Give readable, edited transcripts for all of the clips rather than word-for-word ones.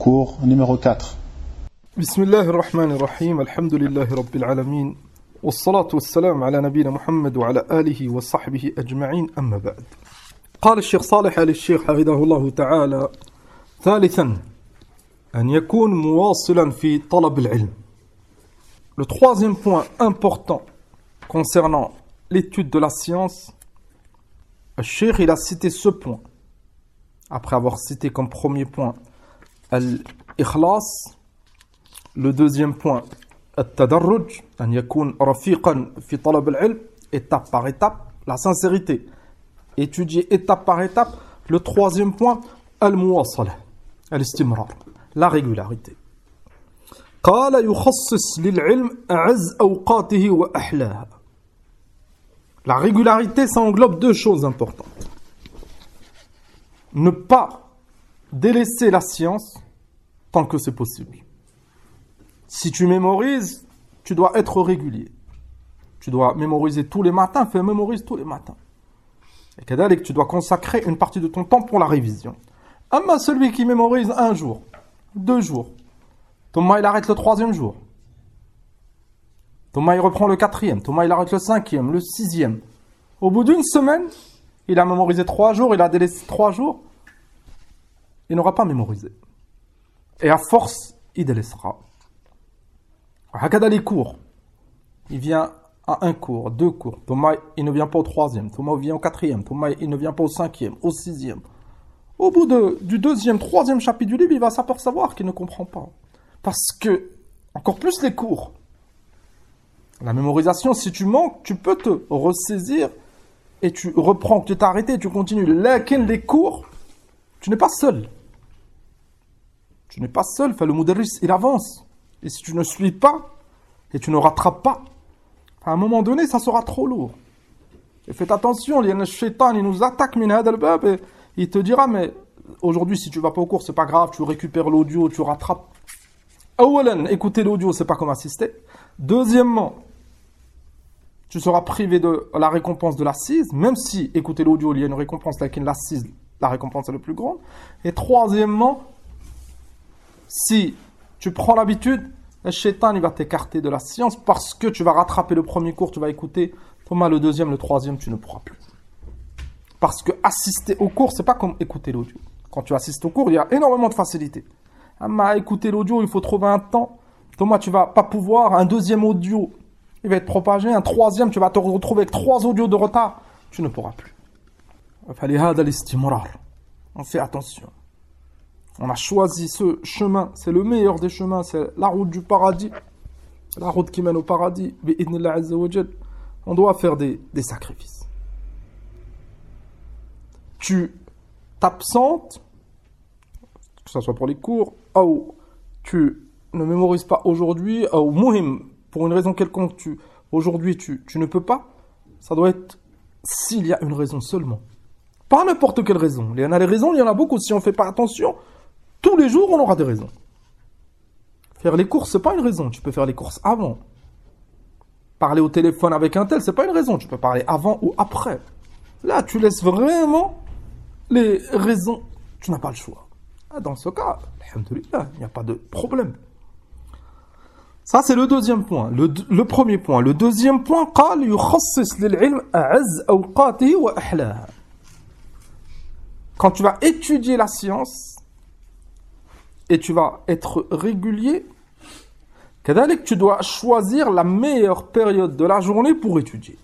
Cours numéro 4. Bismillahirrahmanirrahim, alhamdulillahi rabbil alamin, wassalatu wassalamu ala nabina Muhammad wa ala alihi wa sahbihi ajma'in, amma ba'd. قال الشيخ صالح آل الشيخ حفظه الله تعالى: ثالثا أن يكون مواصلا في طلب العلم. Le troisième point important concernant l'étude de la science, le Cheikh il a cité ce point après avoir cité comme premier point al-ikhlas, le deuxième point al-tadarruj, an yakun rafiqan fi talab al-ilm, étape par étape, la sincérité, étudier étape par étape. Le troisième point al-muwasala, al-istimrar, la régularité. قال يخصص للعلم أعز أوقاته وأحلاها. La régularité, ça englobe deux choses importantes. Ne pas délaisser la science tant que c'est possible. Si tu mémorises, tu dois être régulier. Tu dois mémoriser tous les matins, mémorise tous les matins. Et que tu dois consacrer une partie de ton temps pour la révision. Amma celui qui mémorise un jour, 2 jours, Thomas il arrête le 3e jour. Thomas il reprend le 4e, Thomas il arrête le 5e, le 6e. Au bout d'une semaine, il a mémorisé 3 jours, il a délaissé 3 jours. Il n'aura pas mémorisé. Et à force, il délaissera. Hakada les cours. Il vient à 1 cours, 2 cours. Thomas, il ne vient pas au 3e. Thomas vient au 4e. Thomas, il ne vient pas au 5e, au 6e. Au bout du 2e, 3e chapitre du livre, il va s'apercevoir qu'il ne comprend pas. Parce que, encore plus les cours. La mémorisation, si tu manques, tu peux te ressaisir et tu reprends, tu t'es arrêté, tu continues. Les cours, tu n'es pas seul. Tu n'es pas seul, le mudarris, il avance. Et si tu ne suis pas, et tu ne rattrapes pas, à un moment donné, ça sera trop lourd. Et faites attention, il y a un shaitan, il nous attaque, et il te dira, mais aujourd'hui, si tu vas pas au cours, c'est pas grave, tu récupères l'audio, tu rattrapes. Awalan, écouter l'audio, c'est pas comme assister. Deuxièmement, tu seras privé de la récompense de l'assise, même si écouter l'audio, il y a une récompense, laquelle l'assise, la récompense est la plus grande. Et troisièmement, si tu prends l'habitude, le shaitan il va t'écarter de la science parce que tu vas rattraper le premier cours, tu vas écouter, Thomas le 2e, le 3e, tu ne pourras plus. Parce que assister au cours, c'est pas comme écouter l'audio. Quand tu assistes au cours, il y a énormément de facilité. À écouter l'audio, il faut trouver un temps. Thomas, tu vas pas pouvoir, un 2e audio, il va être propagé, un 3e, tu vas te retrouver avec 3 audios de retard, tu ne pourras plus. On fait attention. On a choisi ce chemin, c'est le meilleur des chemins, c'est la route du paradis, la route qui mène au paradis. On doit faire des sacrifices. Tu t'absentes, que ce soit pour les cours, ou tu ne mémorises pas aujourd'hui, ou muhim, pour une raison quelconque, aujourd'hui tu ne peux pas, ça doit être s'il y a une raison seulement. Pas n'importe quelle raison. Il y en a des raisons, il y en a beaucoup. Si on ne fait pas attention, tous les jours, on aura des raisons. Faire les courses, c'est pas une raison. Tu peux faire les courses avant. Parler au téléphone avec un tel, c'est pas une raison. Tu peux parler avant ou après. Là, tu laisses vraiment les raisons. Tu n'as pas le choix. Dans ce cas, alhamdoulilah, il n'y a pas de problème. Ça, c'est le deuxième point. Le premier point. Le deuxième point, قال يخصص للعلم أعز أوقاته وأحلاها. Quand tu vas étudier la science, et tu vas être régulier, tu dois choisir la meilleure période de la journée pour étudier.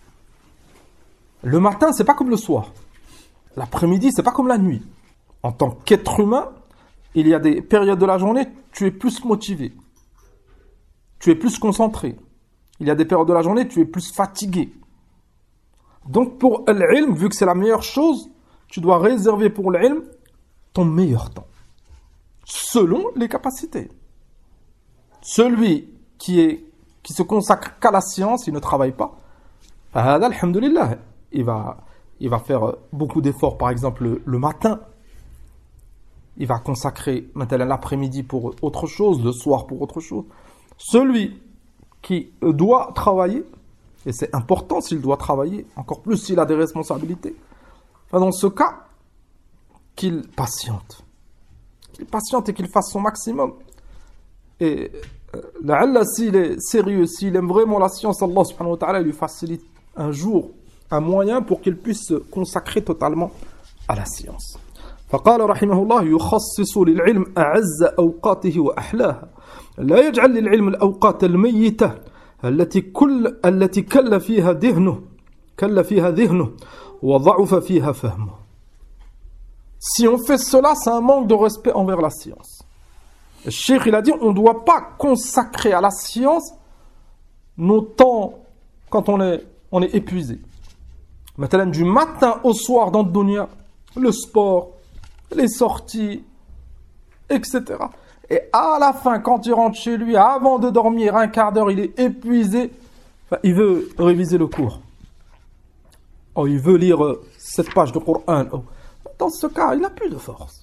Le matin, c'est pas comme le soir. L'après-midi, c'est pas comme la nuit. En tant qu'être humain, il y a des périodes de la journée, tu es plus motivé. Tu es plus concentré. Il y a des périodes de la journée, tu es plus fatigué. Donc pour l'ilm, vu que c'est la meilleure chose, tu dois réserver pour l'ilm ton meilleur temps. Selon les capacités. Celui qui se consacre qu'à la science, il ne travaille pas. Alhamdulillah, il va faire beaucoup d'efforts, par exemple le matin. Il va consacrer maintenant l'après-midi pour autre chose, le soir pour autre chose. Celui qui doit travailler, et c'est important s'il doit travailler, encore plus s'il a des responsabilités, dans ce cas, qu'il patiente. qu'il patiente et qu'il fasse son maximum. Et la'alla, s'il est sérieux, s'il aime vraiment la science, Allah subhanahu wa ta'ala lui facilite un jour un moyen pour qu'il puisse se consacrer totalement à la science. فقال رحمه الله يخصص للعلم أعز أوقاته وأحلاها لا يجعل للعلم الأوقات الميتة التي كل فيها ذهنه وضعف فيها فهمه. Si on fait cela, c'est un manque de respect envers la science. Le cheikh, il a dit, on ne doit pas consacrer à la science nos temps quand on est épuisé. Maintenant, du matin au soir dans le dunya, le sport, les sorties, etc. Et à la fin, quand il rentre chez lui, avant de dormir, un quart d'heure, il est épuisé. Enfin, il veut réviser le cours. Oh, il veut lire 7 pages de Coran. Oh. Dans ce cas, il n'a plus de force.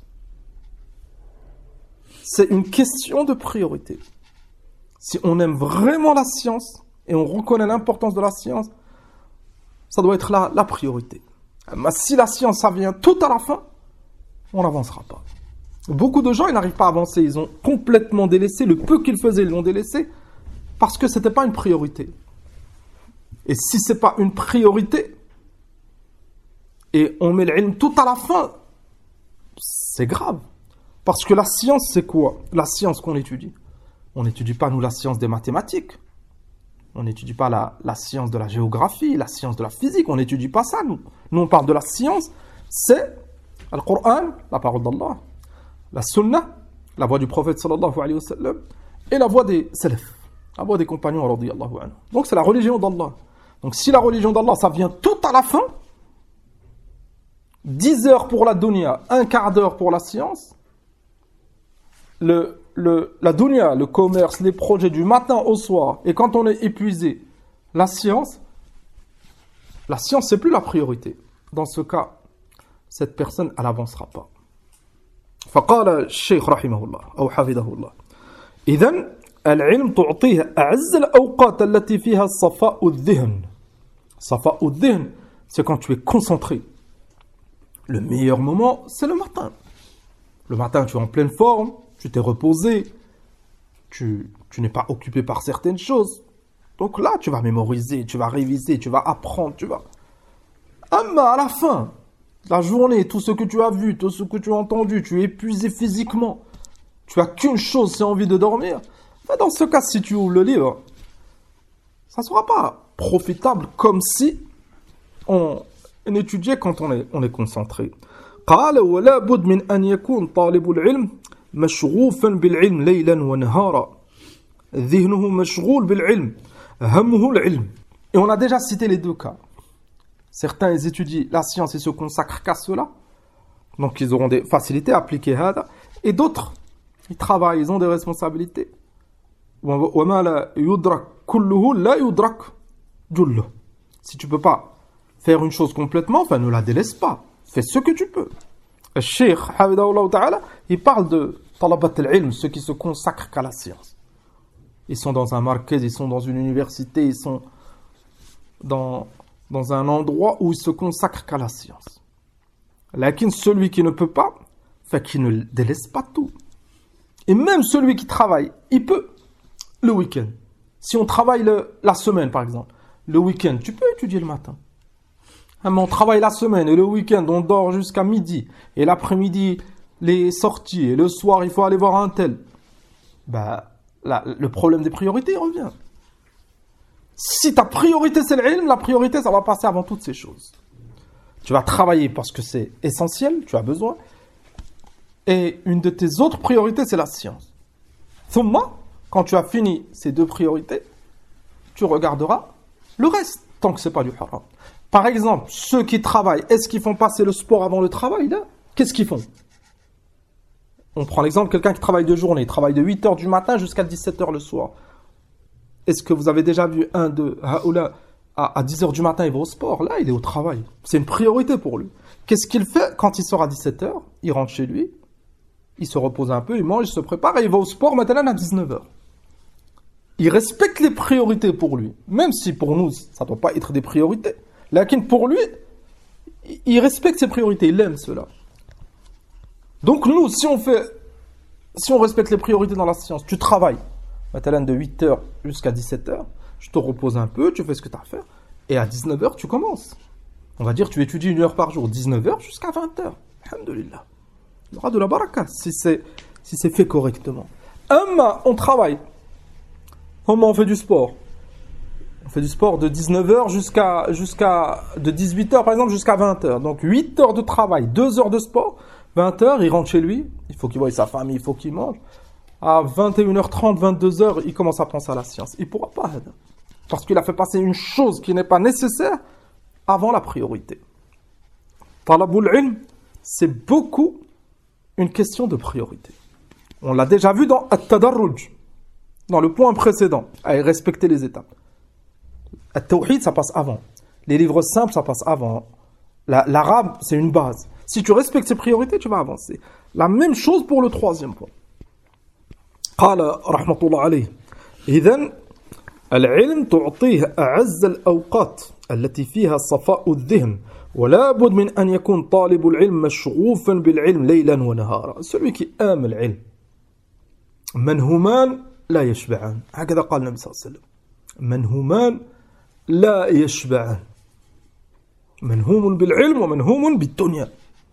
C'est une question de priorité. Si on aime vraiment la science et on reconnaît l'importance de la science, ça doit être la priorité. Mais si la science, ça vient tout à la fin, on n'avancera pas. Beaucoup de gens, ils n'arrivent pas à avancer. Ils ont complètement délaissé. Le peu qu'ils faisaient, ils l'ont délaissé parce que ce n'était pas une priorité. Et si ce n'est pas une priorité, et on met l'ilm tout à la fin, c'est grave. Parce que la science, c'est quoi? La science qu'on étudie. On n'étudie pas, nous, la science des mathématiques. On n'étudie pas la science de la géographie, la science de la physique. On n'étudie pas ça, nous. Nous, on parle de la science. C'est le Coran, la parole d'Allah. La Sunna, la voix du prophète sallallahu alayhi wa sallam. Et la voix des salaf. La voix des compagnons, radiyallahu anhu. Donc, c'est la religion d'Allah. Donc, si la religion d'Allah, ça vient tout à la fin, 10 heures pour la dunya, un quart d'heure pour la science, la dunya, le commerce, les projets du matin au soir, et quand on est épuisé, la science, c'est plus la priorité. Dans ce cas, cette personne, elle n'avancera pas. فقال الشيخ رحمه الله أو حفظه الله إذن العلم تعطيه أعز الأوقات التي فيها صفاء الذهن. صفاء الذهن, c'est quand tu es concentré. Le meilleur moment, c'est le matin. Le matin, tu es en pleine forme, tu t'es reposé, tu n'es pas occupé par certaines choses. Donc là, tu vas mémoriser, tu vas réviser, tu vas apprendre, Amma, à la fin, la journée, tout ce que tu as vu, tout ce que tu as entendu, tu es épuisé physiquement, tu as qu'une chose, c'est envie de dormir. Dans ce cas, si tu ouvres le livre, ça ne sera pas profitable comme si on étudiait quand on est concentré. قال ولا بد من أن يكون طالب العلم مشغوفا بالعلم ليلا ونهارا ذهنه مشغول بالعلم همه العلم. Et on a déjà cité les deux cas. Certains ils étudient la science et se consacrent qu'à cela, donc ils auront des facilités à appliquer hada, et d'autres ils travaillent, ils ont des responsabilités. وما لا يدرك كله لا يدرك جله. Si tu peux pas faire une chose complètement, enfin ne la délaisse pas. Fais ce que tu peux. Le Cheikh, Hafidahullah Ta'ala, il parle de talabat al-ilm, ceux qui se consacrent qu'à la science. Ils sont dans un markaz, ils sont dans une université, ils sont dans un endroit où ils se consacrent qu'à la science. Lakin celui qui ne peut pas, fait qu'il ne délaisse pas tout. Et même celui qui travaille, il peut le week-end. Si on travaille la semaine, par exemple, le week-end, tu peux étudier le matin. Mais on travaille la semaine et le week-end, on dort jusqu'à midi. Et l'après-midi, les sorties. Et le soir, il faut aller voir un tel. Le problème des priorités revient. Si ta priorité, c'est l'ilm, la priorité, ça va passer avant toutes ces choses. Tu vas travailler parce que c'est essentiel, tu as besoin. Et une de tes autres priorités, c'est la science. Thumma, quand tu as fini ces deux priorités, tu regarderas le reste, tant que ce n'est pas du haram. Par exemple, ceux qui travaillent, est-ce qu'ils font passer le sport avant le travail là? Qu'est-ce qu'ils font? On prend l'exemple, quelqu'un qui travaille de journée, il travaille de 8h du matin jusqu'à 17h le soir. Est-ce que vous avez déjà vu un de Haoula à 10h du matin, il va au sport? Là, il est au travail. C'est une priorité pour lui. Qu'est-ce qu'il fait quand il sort à 17h? Il rentre chez lui, il se repose un peu, il mange, il se prépare et il va au sport maintenant à 19h. Il respecte les priorités pour lui. Même si pour nous, ça ne doit pas être des priorités. Lakin pour lui, il respecte ses priorités, il aime cela. Donc nous, si on fait si on respecte les priorités dans la science, tu travailles, maintenant de 8h jusqu'à 17h, je te repose un peu, tu fais ce que tu as à faire, et à 19h, tu commences. On va dire, tu étudies 1 heure par jour, 19h jusqu'à 20h. Alhamdulillah. Il y aura de la baraka si c'est fait correctement. On travaille. On fait du sport. On fait du sport de 19h de 18h par exemple jusqu'à 20h. Donc 8 heures de travail, 2 heures de sport, 20h, il rentre chez lui, il faut qu'il voie sa famille, il faut qu'il mange. À 21h30, 22h, il commence à penser à la science. Il ne pourra pas. Parce qu'il a fait passer une chose qui n'est pas nécessaire avant la priorité. Talabul ilm, c'est beaucoup une question de priorité. On l'a déjà vu dans At-Tadarruj, dans le point précédent, à respecter les étapes. At-Tawhid, ça passe avant. Les livres simples, ça passe avant. L'arabe, c'est une base. Si tu respectes ces priorités, tu vas avancer. La même chose pour le troisième point. قال رحمة الله عليه إذن العلم تعطيه أعز الأوقات التي فيها صفاء الذهن ولا بد من أن يكون طالب العلم مشغوفا بالعلم ليلا ونهارا. Celui qui aime العلم منهومان لا يشبعان. هكذا قال النبي صلى الله عليه وسلم. منهومان لا يشبعان. منهوم بالعلم ومنهوم بالدنيا.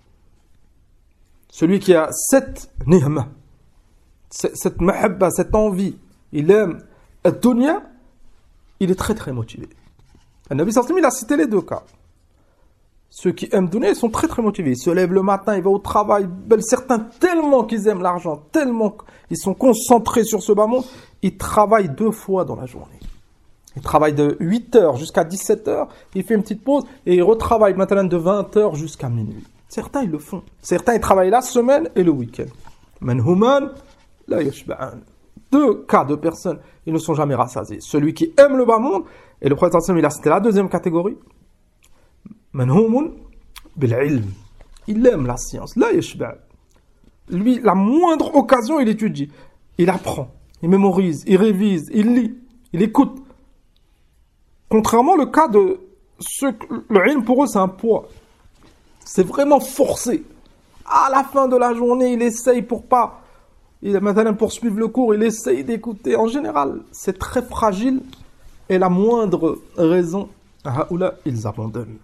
Celui qui a cette nihma, cette mahabba, cette envie, il aime la dunya, il est très très motivé. Le Nabi sallallahu alayhi wa sallam, il a cité les deux cas. Ceux qui aiment dunya, ils sont très très motivés. Ils se lèvent le matin, ils vont au travail. Certains, tellement qu'ils aiment l'argent, tellement qu'ils sont concentrés sur ce bas monde, ils travaillent 2 fois dans la journée. Il travaille de 8h jusqu'à 17h, il fait une petite pause et il retravaille maintenant de 20h jusqu'à minuit. Certains, ils le font. Certains, ils travaillent la semaine et le week-end. Manhouman, la yashba'an. 2 cas de personnes, ils ne sont jamais rassasiés. Celui qui aime le bas monde, et le prophète sallallahu alayhi wa sallam, il a cité la deuxième catégorie. Manhoumun bil-ilm. Il aime la science. La yashba'an. Lui, la moindre occasion, il étudie. Il apprend. Il mémorise. Il révise. Il lit. Il écoute. Contrairement au cas de ceux que le ilm pour eux c'est un poids. C'est vraiment forcé. À la fin de la journée, il essaye pour maintenant poursuivre le cours, il essaye d'écouter. En général, c'est très fragile et la moindre raison, ils abandonnent.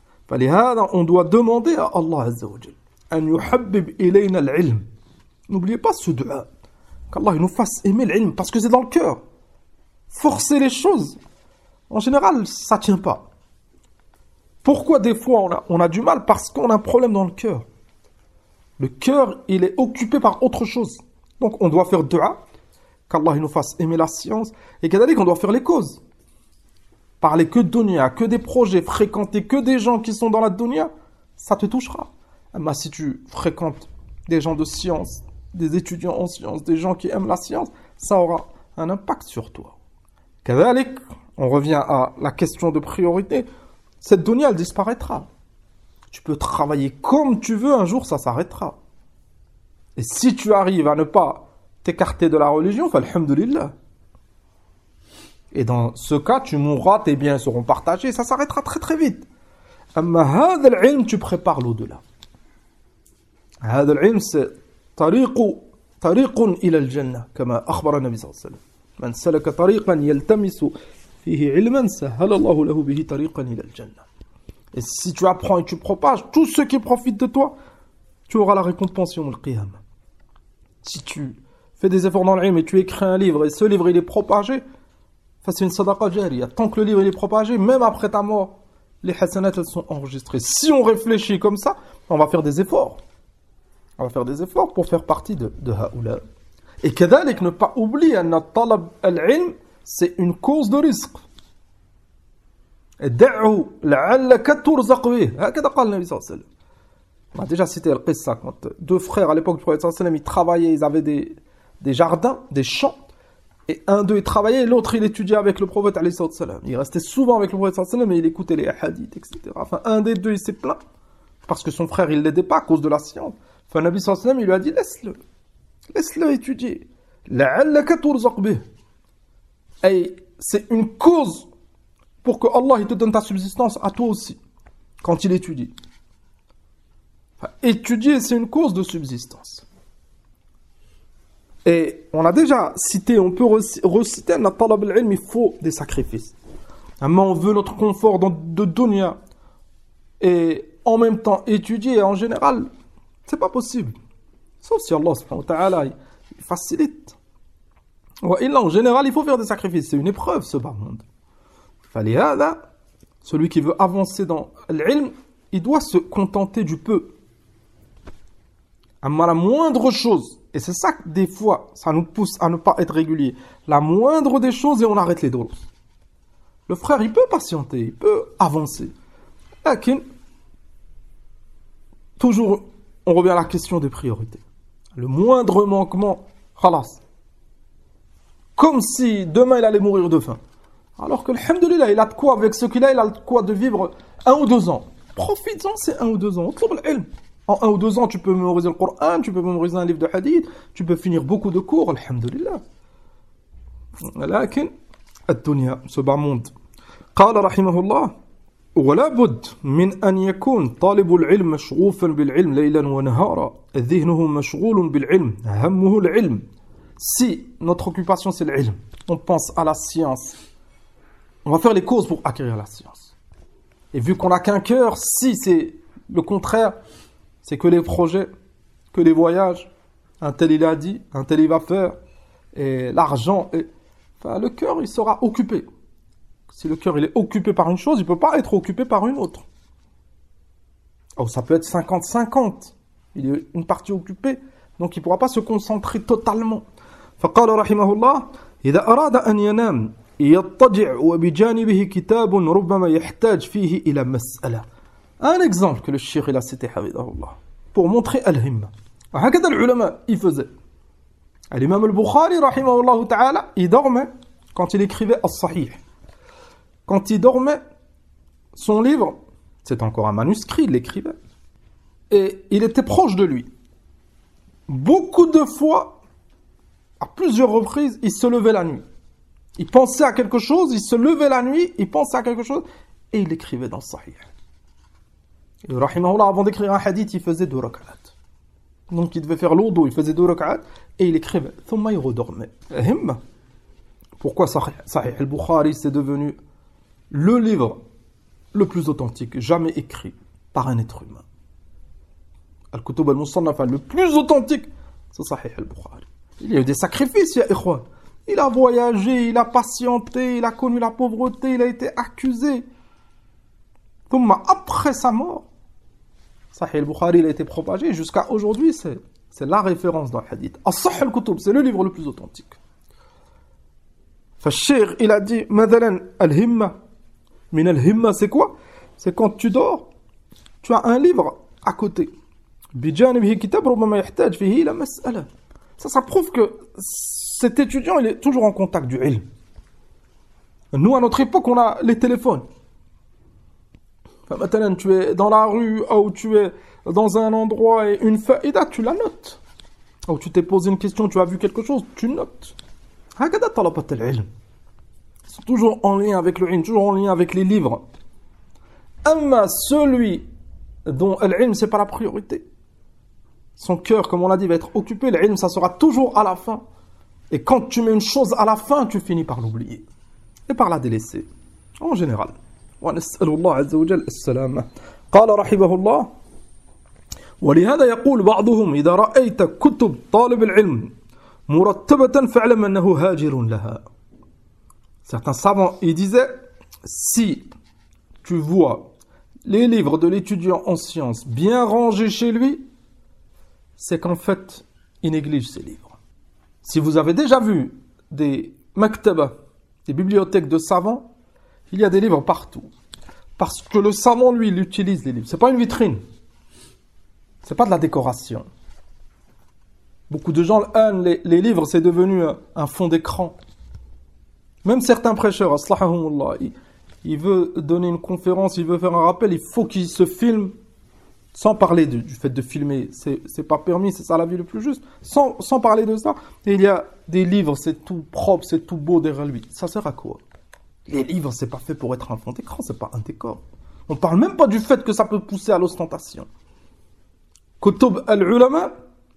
On doit demander à Allah Azza wa Jal an yuhabbib ilayna al-ilm. N'oubliez pas ce dua. Qu'Allah nous fasse aimer l'ilm parce que c'est dans le cœur. Forcer les choses. En général, ça ne tient pas. Pourquoi des fois on a du mal? Parce qu'on a un problème dans le cœur. Le cœur, il est occupé par autre chose. Donc on doit faire dua, qu'Allah nous fasse aimer la science, et qu'on doit faire les causes. Parler que de dunya, que des projets, fréquenter que des gens qui sont dans la dunya, ça te touchera. Mais si tu fréquentes des gens de science, des étudiants en science, des gens qui aiment la science, ça aura un impact sur toi. Kadhalik, on revient à la question de priorité. Cette dunya, elle disparaîtra. Tu peux travailler comme tu veux, un jour, ça s'arrêtera. Et si tu arrives à ne pas t'écarter de la religion, alhamdulillah. Et dans ce cas, tu mourras, tes biens seront partagés, ça s'arrêtera très très vite. Amma hadha al-ilm, tu prépares l'au-delà. Hadha al-ilm, c'est tariqun ila al-jannah, comme akhbara Nabi sallallahu alayhi wa sallam. Man salaka tariqan yaltamisu fihi ilman sahhala Allahu lahu bihi tariqan ila al-jannah. Et si tu apprends et tu propages, tous ceux qui profitent de toi, tu auras la récompense au qiyam. Si tu fais des efforts dans l'ilm et tu écris un livre et ce livre il est propagé, c'est une sadaqa jariya. Tant que le livre il est propagé, même après ta mort, les hasanat elles sont enregistrées. Si on réfléchit comme ça, on va faire des efforts. On va faire des efforts pour faire partie de haoula. Et kadalik, ne pas oublier que talab al-ilm, c'est une cause de risque. دعه لعلك ترزق به هكذا قال النبي صلى الله عليه وسلم. On a déjà cité le qissa quand 2 frères à l'époque du prophète sallallahu alayhi wa sallam, ils travaillaient, ils avaient des jardins, des champs, et un d'eux il travaillait et l'autre il étudiait avec le prophète alayhi wa sallam. Il restait souvent avec le prophète sallallahu alayhi wa sallam et il écoutait les hadiths, etc. Enfin, un des deux il s'est plaint parce que son frère il l'aidait pas à cause de la science. Enfin, le Nabi sallallahu alayhi wa sallam il lui a dit laisse-le étudier. لعلك ترزق به. Et c'est une cause pour que Allah il te donne ta subsistance à toi aussi, quand il étudie. Enfin, étudier, c'est une cause de subsistance. Et on a déjà cité, on peut reciter, il faut des sacrifices. Mais on veut notre confort de dunya et en même temps étudier en général, c'est pas possible. Sauf si Allah subhanahu wa ta'ala il facilite. En général, il faut faire des sacrifices. C'est une épreuve, ce bas monde. Celui qui veut avancer dans l'ilm, il doit se contenter du peu. La moindre chose, et c'est ça que des fois, ça nous pousse à ne pas être régulier. La moindre des choses et on arrête les dolos. Le frère, il peut patienter, il peut avancer. Mais, toujours, on revient à la question des priorités. Le moindre manquement, khalas. Comme si demain il allait mourir de faim. Alors que, alhamdoulilah, il a de quoi, avec ce qu'il a, il a de quoi de vivre 1 ou 2 ans. Profites-en ces 1 ou 2 ans. En 1 ou 2 ans, tu peux mémoriser le Coran, tu peux mémoriser un livre de hadith, tu peux finir beaucoup de cours, alhamdoulilah. لكن الدنيا ce bas monde. قال رحمه الله ولا بد من أن يكون طالب العلم مشغوفا بالعلم ليلا ونهارا ذهنه مشغول بالعلم همه العلم. Si notre occupation c'est l'ilm, on pense à la science, on va faire les causes pour acquérir la science. Et vu qu'on n'a qu'un cœur, si c'est le contraire, c'est que les projets, que les voyages, un tel il a dit, un tel il va faire, et l'argent, enfin le cœur il sera occupé. Si le cœur il est occupé par une chose, il ne peut pas être occupé par une autre. Oh, ça peut être 50-50. Il y a une partie occupée, donc il ne pourra pas se concentrer totalement. فقال رحمه الله إذا أراد أن ينام يضطجع وبجانبه كتاب ربما يحتاج فيه إلى مسألة. Un exemple que le cheikh il a cité حفظه pour montrer al-himma. وهكذا العلماء ils faisaient. L'imam al-Bukhari رحمه الله تعالى il dormait quand il écrivait as-Sahih. Quand il dormait, son livre, c'est encore un manuscrit, il l'écrivait. Et il était proche de lui. Beaucoup de fois, à plusieurs reprises, il se levait la nuit. Il pensait à quelque chose, il se levait la nuit, il pensait à quelque chose, et il écrivait dans Sahih. Et rahimahullah, avant d'écrire un hadith, il faisait 2 rak'at. Donc il devait faire l'odo, il faisait 2 rak'at, et il écrivait. Thumma il redormait. Himma. Pourquoi Sahih al-Bukhari, c'est devenu le livre le plus authentique jamais écrit par un être humain. Al-Kutub al-Musannafa, le plus authentique, c'est Sahih al-Bukhari. Il y a eu des sacrifices, ya ikhwan. Il a voyagé, il a patienté, il a connu la pauvreté, il a été accusé. Après sa mort, Sahih al-Bukhari il a été propagé jusqu'à aujourd'hui, c'est la référence dans le hadith. As-Sahih al-Kutub, c'est le livre le plus authentique. Fashir, il a dit, Madalan al-Himma. Min al-Himma, c'est quoi? C'est quand tu dors, tu as un livre à côté. Bijanibihi kitab rubama yahtaj fihi ila mas'ala. Ça prouve que cet étudiant, il est toujours en contact du ilm. Nous, à notre époque, on a les téléphones. Maintenant, tu es dans la rue, ou tu es dans un endroit et une faïda, tu la notes. Ou tu t'es posé une question, tu as vu quelque chose, tu notes. Hakada talabat al-ilm. Ils sont toujours en lien avec le ilm, toujours en lien avec les livres. Amma celui dont l'ilm, c'est pas la priorité. Son cœur, comme on l'a dit, va être occupé. L'ilm, ça sera toujours à la fin. Et quand tu mets une chose à la fin, tu finis par l'oublier. Et par la délaisser. En général. ونسأل الله عز وجل السلامة. قال رحمه الله ولهذا يقول بعضهم إذا رأيت كتب طالب العلم مرتبة فاعلم أنه هاجر لها. Certains savants, ils disaient, si tu vois les livres de l'étudiant en sciences bien rangés chez lui, c'est qu'en fait, il néglige ses livres. Si vous avez déjà vu des maktabas, des bibliothèques de savants, il y a des livres partout. Parce que le savant, lui, il utilise les livres. C'est pas une vitrine. C'est pas de la décoration. Beaucoup de gens, les livres, c'est devenu un fond d'écran. Même certains prêcheurs, aslahahumullah, il veut donner une conférence, il veut faire un rappel, il faut qu'il se filme, sans parler du fait de filmer, c'est pas permis, c'est ça la vie le plus juste, sans parler de ça. Et il y a des livres, c'est tout propre, c'est tout beau derrière lui. Ça sert à quoi? Les livres, c'est pas fait pour être un fond d'écran, c'est pas un décor. On parle même pas du fait que ça peut pousser à l'ostentation. Kutub al-ulama,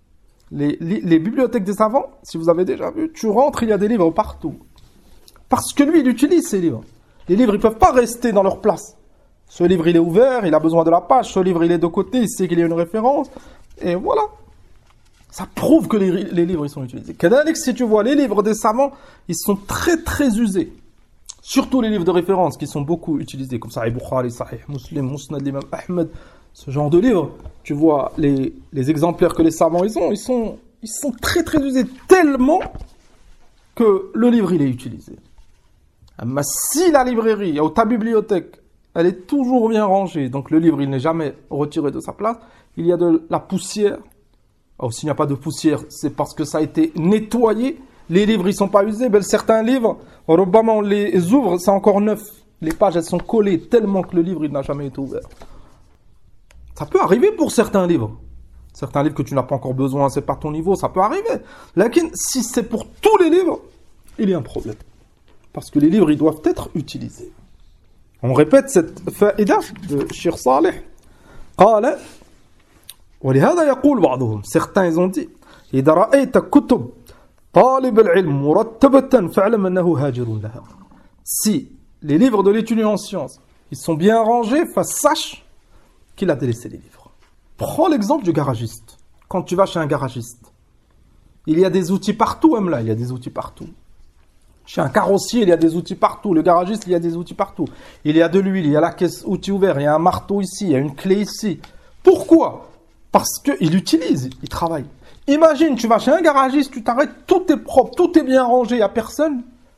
Les bibliothèques des savants, si vous avez déjà vu, tu rentres, il y a des livres partout. Parce que lui, il utilise ces livres. Les livres, ils ne peuvent pas rester dans leur place. Ce livre, il est ouvert, il a besoin de la page. Ce livre, il est de côté, il sait qu'il y a une référence. Et voilà. Ça prouve que les livres, ils sont utilisés. Kadalik, si tu vois, les livres des savants, ils sont très, très usés. Surtout les livres de référence qui sont beaucoup utilisés, comme Sahih Bukhari, Sahih Muslim, Musnad l'imam Ahmed. Ce genre de livres, tu vois, les exemplaires que les savants ils sont très très usés tellement que le livre il est utilisé. Mais si la librairie ou ta bibliothèque, elle est toujours bien rangée, donc le livre il n'est jamais retiré de sa place, il y a de la poussière. Oh, s'il n'y a pas de poussière, c'est parce que ça a été nettoyé. Les livres ils sont pas usés, mais certains livres, on les ouvre, c'est encore neuf. Les pages elles sont collées tellement que le livre il n'a jamais été ouvert. Ça peut arriver pour certains livres. Certains livres que tu n'as pas encore besoin, c'est pas ton niveau, ça peut arriver. Lakin, si c'est pour tous les livres, il y a un problème. Parce que les livres, ils doivent être utilisés. On répète cette faïda de Cheikh Saleh. قال ولهذا يقول بعضهم. Certains ils ont dit إذا رأيت كتب طالب العلم مرتبة فاعلم أنه هاجر لها. Si les livres de l'étudiant en sciences, ils sont bien rangés, sache qu'il a délaissé les livres. Prends l'exemple du garagiste. Quand tu vas chez un garagiste, il y a des outils partout, là, il y a des outils partout. Chez un carrossier, il y a des outils partout. Le garagiste, il y a des outils partout. Il y a de l'huile, il y a la caisse outil ouvert, il y a un marteau ici, il y a une clé ici. Pourquoi? Parce qu'il utilise, il travaille. Imagine, tu vas chez un garagiste, tu t'arrêtes, tout est propre, tout est bien rangé, il n'y a personne.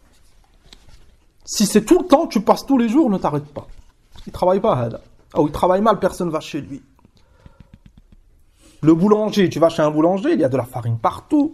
Si c'est tout le temps, tu passes tous les jours, ne t'arrête pas. Il ne travaille pas, là. Oh, il travaille mal, personne ne va chez lui. Le boulanger, tu vas chez un boulanger, il y a de la farine partout.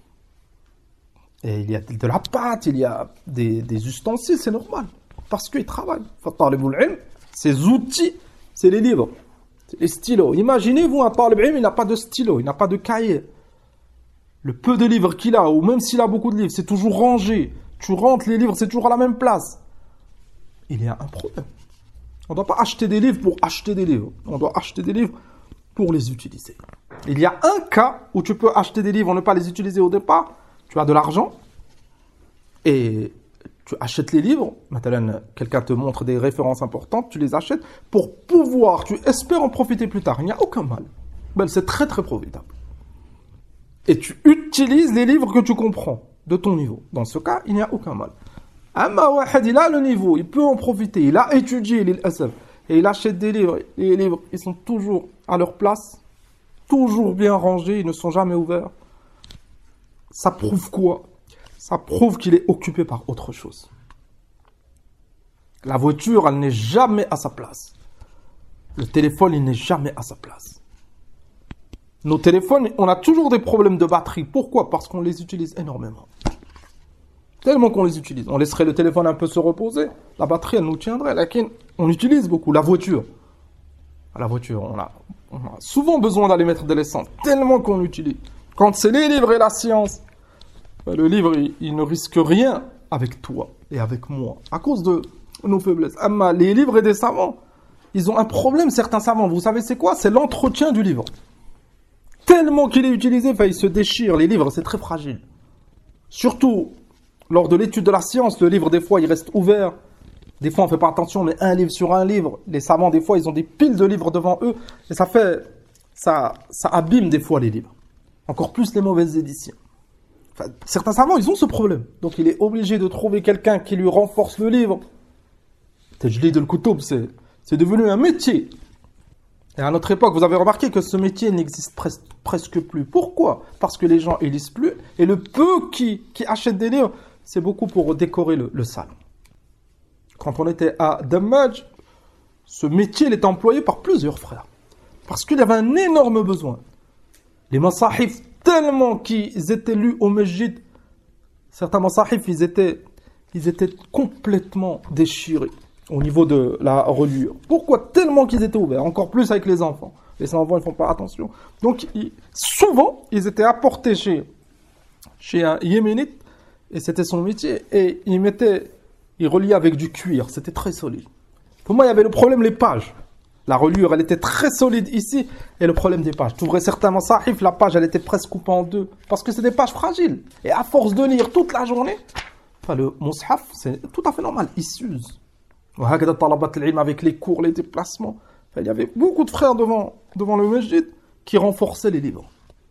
Et il y a de la pâte, il y a des ustensiles, c'est normal. Parce qu'il travaille. Ces outils, c'est les livres. C'est les stylos. Imaginez-vous un talib ilm, il n'a pas de stylo, il n'a pas de cahier. Le peu de livres qu'il a, ou même s'il a beaucoup de livres, c'est toujours rangé. Tu rentres, les livres, c'est toujours à la même place. Il y a un problème. On ne doit pas acheter des livres pour acheter des livres. On doit acheter des livres pour les utiliser. Il y a un cas où tu peux acheter des livres et ne pas les utiliser au départ. Tu as de l'argent et tu achètes les livres. Maintenant, quelqu'un te montre des références importantes, tu les achètes pour pouvoir, tu espères en profiter plus tard. Il n'y a aucun mal. Ben, c'est très très profitable. Et tu utilises les livres que tu comprends de ton niveau. Dans ce cas, il n'y a aucun mal. Amma wahad, il a le niveau, il peut en profiter, il a étudié l'asaf et il achète des livres. Les livres, ils sont toujours à leur place, toujours bien rangés, ils ne sont jamais ouverts. Ça prouve quoi? Ça prouve qu'il est occupé par autre chose. La voiture, elle n'est jamais à sa place. Le téléphone, il n'est jamais à sa place. Nos téléphones, on a toujours des problèmes de batterie. Pourquoi? Parce qu'on les utilise énormément. Tellement qu'on les utilise. On laisserait le téléphone un peu se reposer, la batterie, elle nous tiendrait. On utilise beaucoup. La voiture, on a souvent besoin d'aller mettre de l'essence, tellement qu'on l'utilise. Quand c'est les livres et la science, le livre, il ne risque rien avec toi et avec moi, à cause de nos faiblesses. Les livres et des savants, ils ont un problème, certains savants. Vous savez c'est quoi? C'est l'entretien du livre. Tellement qu'il est utilisé, il se déchire. Les livres, c'est très fragile. Surtout lors de l'étude de la science, le livre, des fois, il reste ouvert. Des fois, on ne fait pas attention, mais un livre sur un livre. Les savants, des fois, ils ont des piles de livres devant eux. Et ça abîme des fois les livres. Encore plus les mauvaises éditions. Enfin, certains savants, ils ont ce problème. Donc, il est obligé de trouver quelqu'un qui lui renforce le livre. Tajlid al-Kutub, c'est devenu un métier. Et à notre époque, vous avez remarqué que ce métier n'existe presque plus. Pourquoi? Parce que les gens, ils lisent plus. Et le peu qui achètent des livres, c'est beaucoup pour décorer le salon. Quand on était à Dammaj, ce métier, il était employé par plusieurs frères. Parce qu'il y avait un énorme besoin. Les masahif, tellement qu'ils étaient lus au masjid, certains masahif, ils étaient complètement déchirés au niveau de la reliure. Pourquoi? Tellement qu'ils étaient ouverts, encore plus avec les enfants. Les enfants, ils ne font pas attention. Donc, souvent, ils étaient apportés chez un yéménite, et c'était son métier, et il reliait avec du cuir, c'était très solide. Pour moi, il y avait le problème, les pages. La reliure, elle était très solide ici. Et le problème des pages. Tu ouvrais certainement Sahif, la page, elle était presque coupée en deux. Parce que c'est des pages fragiles. Et à force de lire toute la journée, le Mus'haf, c'est tout à fait normal. Il s'use. Avec les cours, les déplacements. Il y avait beaucoup de frères devant le masjid qui renforçaient les livres.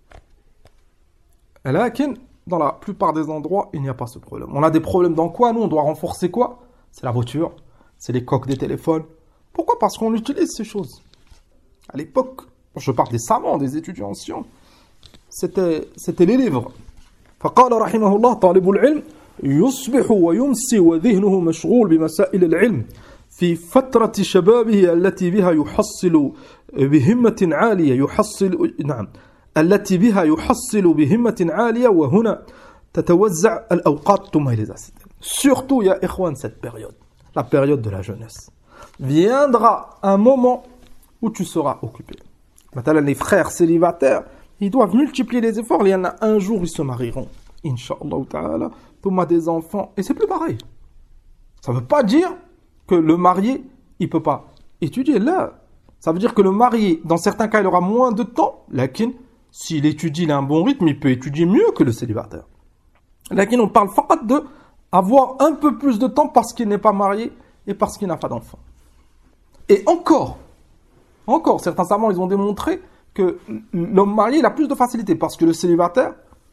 Et là, dans la plupart des endroits, il n'y a pas ce problème. On a des problèmes dans quoi? Nous, on doit renforcer quoi? C'est la voiture, c'est les coques des téléphones. Pourquoi? Parce qu'on utilise ces choses. À l'époque, je parle des savants, des étudiants en sciences, c'était les livres. فقال رحمه الله طالب العلم يصبح ويمسي وذهنه مشغول بمسائل العلم في فترة شبابه التي بها يحصل بهمة عالية التي بها يحصل بهمة عالية وهنا تتوزع الأوقات ثم إلى ذلك. Surtout, ya ikhwan, cette période, la période de la jeunesse. Viendra un moment où tu seras occupé. Maintenant, les frères célibataires, ils doivent multiplier les efforts. Il y en a un jour, ils se marieront. Inch'Allah ta'ala, Thomas des enfants. Et c'est plus pareil. Ça ne veut pas dire que le marié, il ne peut pas étudier. Là, ça veut dire que le marié, dans certains cas, il aura moins de temps. Lakin, s'il étudie, il a un bon rythme, il peut étudier mieux que le célibataire. Lakin, on parle fakat de avoir un peu plus de temps parce qu'il n'est pas marié et parce qu'il n'a pas d'enfant. Et encore, certains savants, ils ont démontré que l'homme marié, il a plus de facilité parce que le célibataire,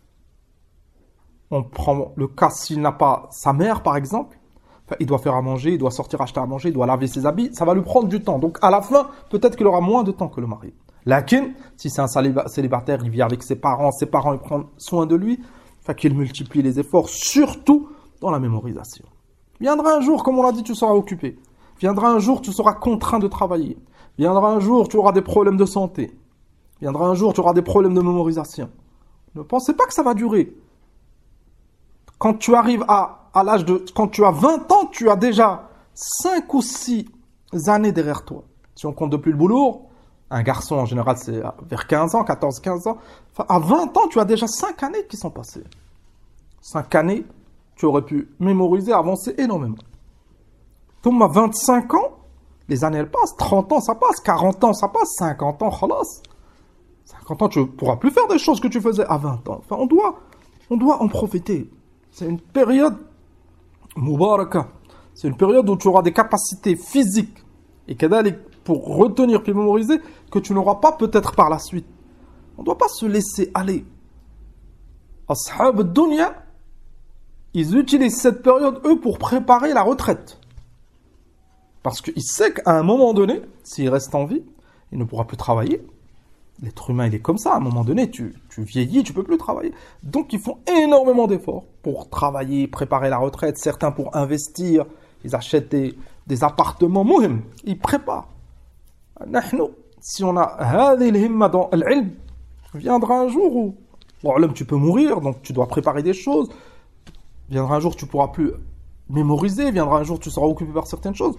on prend le cas s'il n'a pas sa mère, par exemple, il doit faire à manger, il doit sortir acheter à manger, il doit laver ses habits, ça va lui prendre du temps. Donc à la fin, peut-être qu'il aura moins de temps que le marié. Lakin, si c'est un célibataire, il vit avec ses parents ils prennent soin de lui, qu'il multiplie les efforts, surtout dans la mémorisation. Viendra un jour, comme on l'a dit, tu seras occupé. Viendra un jour, tu seras contraint de travailler. Viendra un jour, tu auras des problèmes de santé. Viendra un jour, tu auras des problèmes de mémorisation. Ne pensez pas que ça va durer. Quand tu arrives à l'âge de... Quand tu as 20 ans, tu as déjà 5 ou 6 années derrière toi. Si on compte depuis le boulot, un garçon en général c'est vers 15 ans, 14-15 ans. À 20 ans, tu as déjà 5 années qui sont passées. 5 années, tu aurais pu mémoriser, avancer énormément. Donc à 25 ans, les années elles passent, 30 ans ça passe, 40 ans ça passe, 50 ans, khalas. 50 ans, tu ne pourras plus faire des choses que tu faisais à 20 ans. On doit en profiter. C'est une période mubaraka. C'est une période où tu auras des capacités physiques et pour retenir puis mémoriser que tu n'auras pas peut-être par la suite. On ne doit pas se laisser aller. Ashab ad-dunya, ils utilisent cette période, eux, pour préparer la retraite. Parce qu'ils savent qu'à un moment donné, s'il reste en vie, il ne pourra plus travailler. L'être humain, il est comme ça. À un moment donné, tu vieillis, tu ne peux plus travailler. Donc, ils font énormément d'efforts pour travailler, préparer la retraite. Certains pour investir. Ils achètent des appartements. Muhim, ils préparent. Si on a hadhihi al-himma dans l'ilm, viendra un jour où tu peux mourir, donc tu dois préparer des choses. Viendra un jour, tu ne pourras plus mémoriser. Viendra un jour, tu seras occupé par certaines choses.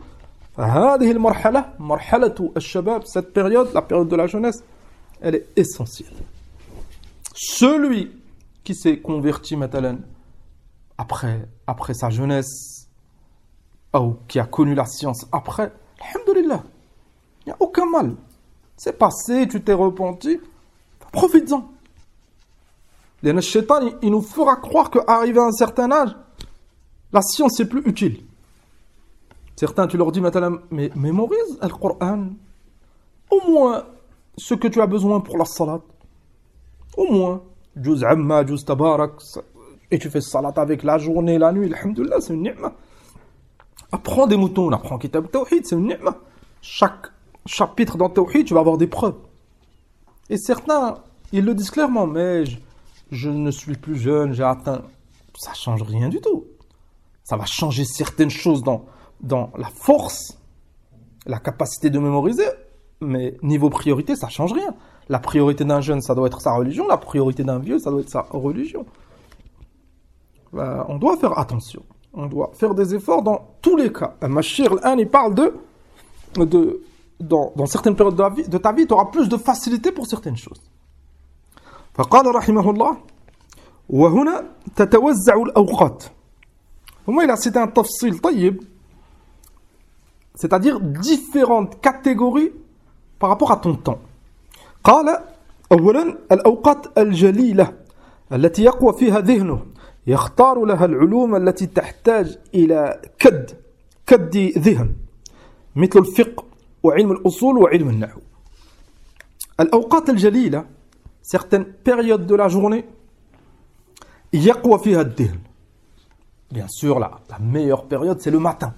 Cette période, la période de la jeunesse, elle est essentielle. Celui qui s'est converti maintenant après sa jeunesse, ou qui a connu la science après, alhamdoulilah, il n'y a aucun mal. C'est passé, tu t'es repenti, profites-en. Le shaitan, il nous fera croire qu'arrivé à un certain âge, la science c'est plus utile. Certains, tu leur dis maintenant, mais mémorise le Coran. Au moins, ce que tu as besoin pour la salat. Au moins, juz amma, juz tabarak. Et tu fais salat avec la journée, la nuit. Alhamdulillah, c'est une ni'ma. Apprends des moutons, apprends Kitab Tawhid, c'est une ni'ma. Chaque chapitre dans Tawhid, tu vas avoir des preuves. Et certains, ils le disent clairement, mais je ne suis plus jeune, j'ai atteint. Ça ne change rien du tout. Ça va changer certaines choses dans la force, la capacité de mémoriser, mais niveau priorité, ça ne change rien. La priorité d'un jeune, ça doit être sa religion, la priorité d'un vieux, ça doit être sa religion. On doit faire attention, on doit faire des efforts dans tous les cas. Mashir, il parle dans certaines périodes de ta vie, tu auras plus de facilité pour certaines choses. فقال رحمه الله وهنا تتوزع الأوقات. Pour moi, il a cité un tafsil طيب, c'est-à-dire différentes catégories par rapport à ton temps. قال أولا الأوقات الجليلة التي يقوى فيها ذهنه يختار لها العلوم التي تحتاج إلى كد ذهن مثل الفقه وعلم الأصول وعلم النحو. الأوقات الجليلة certaines périodes de la journée يقوى فيها الذهن. Bien sûr, la meilleure période, c'est le matin.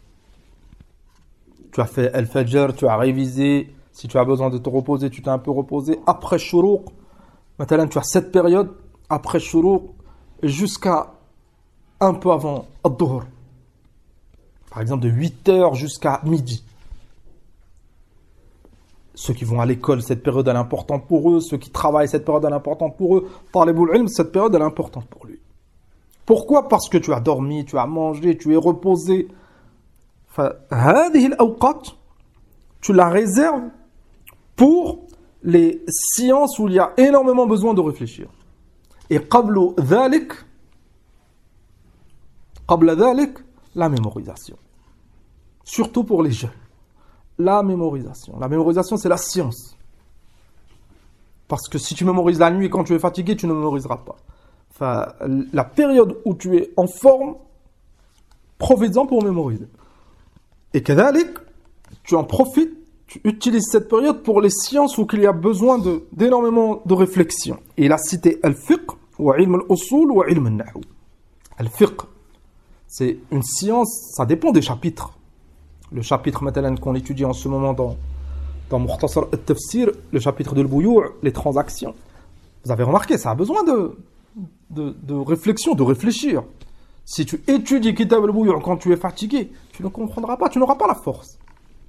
Tu as fait Al-Fajr, tu as révisé. Si tu as besoin de te reposer, tu t'es un peu reposé. Après Shuruq, maintenant tu as cette période, après Shuruq, jusqu'à un peu avant Ad-Dhuhr. Par exemple, de 8h jusqu'à midi. Ceux qui vont à l'école, cette période elle est importante pour eux. Ces qui travaillent, cette période elle est importante pour eux. Talibul ilm, cette période elle est importante pour lui. Pourquoi? Parce que tu as dormi, tu as mangé, tu es reposé. هذه الأوقات, tu la réserves pour les sciences où il y a énormément besoin de réfléchir. Et قبل ذلك, la mémorisation. Surtout pour les jeunes. La mémorisation. La mémorisation, c'est la science. Parce que si tu mémorises la nuit quand tu es fatigué, tu ne mémoriseras pas. Enfin, la période où tu es en forme, profites-en pour mémoriser. Et كذلك, tu en profites, tu utilises cette période pour les sciences où il y a besoin d'énormément de réflexion. Et il a cité al-fiqh, wa ilm al-usul, wa ilm al-nahu. Al-fiqh, c'est une science, ça dépend des chapitres. Le chapitre maintenant qu'on étudie en ce moment dans Mukhtasar al-Tafsir, le chapitre de l'Buyou', les transactions. Vous avez remarqué, ça a besoin de réflexion, de réfléchir. Si tu étudies Kitab al-Buyou' quand tu es fatigué, tu ne comprendras pas, tu n'auras pas la force.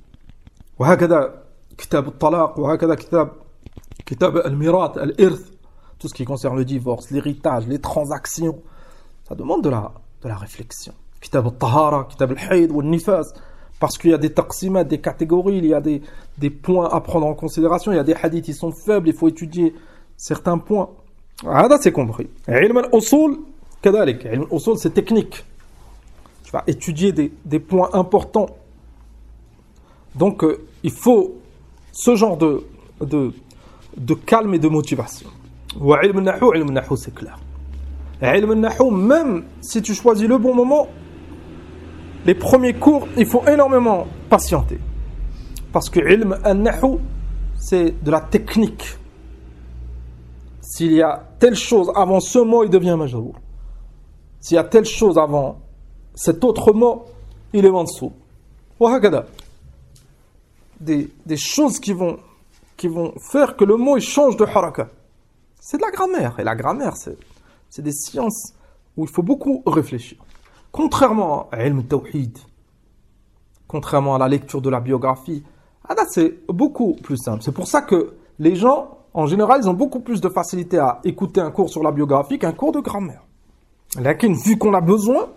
وهكذا كتاب الطلاق وهكذا كتاب الميراث الإرث, tout ce qui concerne le divorce, l'héritage, les transactions, ça demande de la réflexion. كتاب الطهارة, كتاب الحيض والنفاس, parce qu'il y a des taqsimat, des catégories, il y a des points à prendre en considération, il y a des hadiths qui sont faibles, il faut étudier certains points. هذا c'est compris. علم الأصول كذلك, علم الأصول c'est technique. Tu vas étudier des points importants. Donc, il faut ce genre de calme et de motivation. Wa ilm al-nahu, c'est clair. Ilm al-nahu, même si tu choisis le bon moment, les premiers cours, il faut énormément patienter. Parce que ilm al-nahu, c'est de la technique. S'il y a telle chose avant ce mot, il devient majrour. S'il y a telle chose avant cet autre mot, il est mansoub. Wa hakada. Des choses qui vont faire que le mot il change de haraka. C'est de la grammaire. Et la grammaire, c'est des sciences où il faut beaucoup réfléchir. Contrairement à ilm tawhid, contrairement à la lecture de la biographie, c'est beaucoup plus simple. C'est pour ça que les gens, en général, ils ont beaucoup plus de facilité à écouter un cours sur la biographie qu'un cours de grammaire. Lakin, vu qu'on a besoin,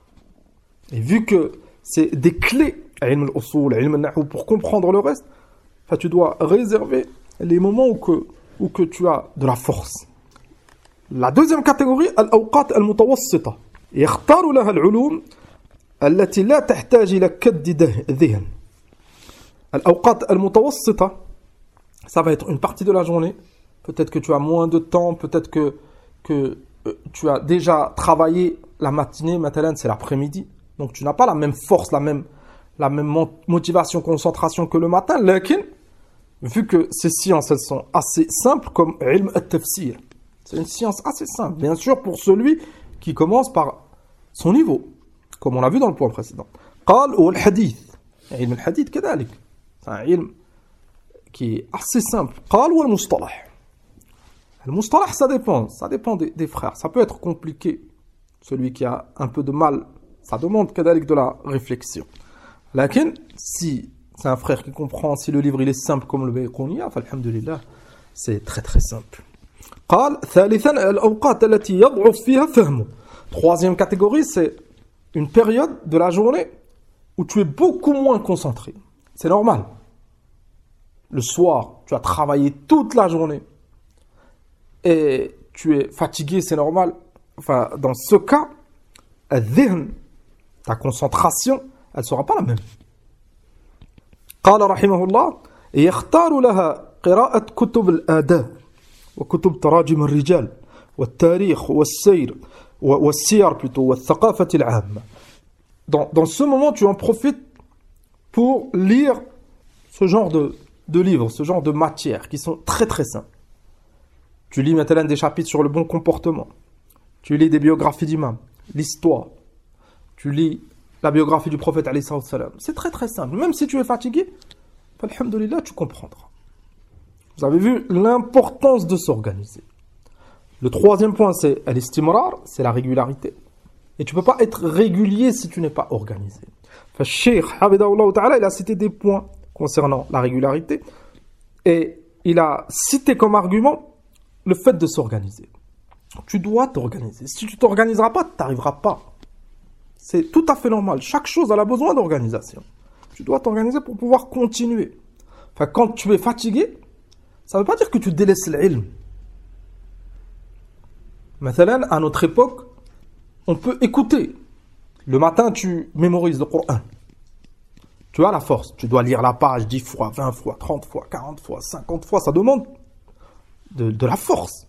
et vu que c'est des clés, ilm al-usul, ilm al-nahu, pour comprendre le reste, tu dois réserver les moments où que tu as de la force. La deuxième catégorie, al-awqat al-mutawassita. يختار لها العلوم التي لا تحتاج إلى كد ذهن. الأوقات المتوسطة, ça va être une partie de la journée. Peut-être que tu as moins de temps, peut-être que tu as déjà travaillé la matinée, maintenant c'est l'après-midi. Donc tu n'as pas la même force, la même motivation, concentration que le matin. Lakin, vu que ces sciences elles sont assez simples, comme ilm al-tafsir, c'est une science assez simple, bien sûr pour celui qui commence par son niveau, comme on l'a vu dans le point précédent. قال والحديث, ilm al-hadith كذلك, c'est un ilm qui est assez simple. قال والمصطلح. Le mustalah, ça dépend des frères. Ça peut être compliqué. Celui qui a un peu de mal, ça demande كذلك de la réflexion. Lakin, si c'est un frère qui comprend, si le livre il est simple comme le Bayqouniya, alhamdulillah, c'est très très simple. قال ثالثا الأوقات التي يضعف فيها فهمه. Troisième catégorie, c'est une période de la journée où tu es beaucoup moins concentré. C'est normal. Le soir, tu as travaillé toute la journée et tu es fatigué, c'est normal. Enfin, dans ce cas, ta concentration, elle ne sera pas la même. قال رحمه الله يختار لها قراءة كتب الآداب وكتب تراجم الرجال والتاريخ والسير والسير plutôt والثقافة العامة. Dans ce moment, tu en profites pour lire ce genre de livres, ce genre de matières qui sont très très simples. Tu lis maintenant des chapitres sur le bon comportement. Tu lis des biographies d'imams, l'histoire. Tu lis la biographie du prophète alayhi salam. C'est très très simple. Même si tu es fatigué, alhamdoulilah, tu comprendras. Vous avez vu l'importance de s'organiser. Le troisième point, c'est l'istimrar, c'est la régularité. Et tu ne peux pas être régulier si tu n'es pas organisé. Le Cheikh Hafidahullah Ta'ala, il a cité des points concernant la régularité. Et il a cité comme argument le fait de s'organiser. Tu dois t'organiser. Si tu ne t'organiseras pas, tu n'arriveras pas. C'est tout à fait normal. Chaque chose elle a besoin d'organisation. Tu dois t'organiser pour pouvoir continuer. Enfin, quand tu es fatigué, ça ne veut pas dire que tu délaisses l'ilm. Mathalan, à notre époque, on peut écouter. Le matin, tu mémorises le Coran. Tu as la force. Tu dois lire la page 10 fois, 20 fois, 30 fois, 40 fois, 50 fois. Ça demande de la force.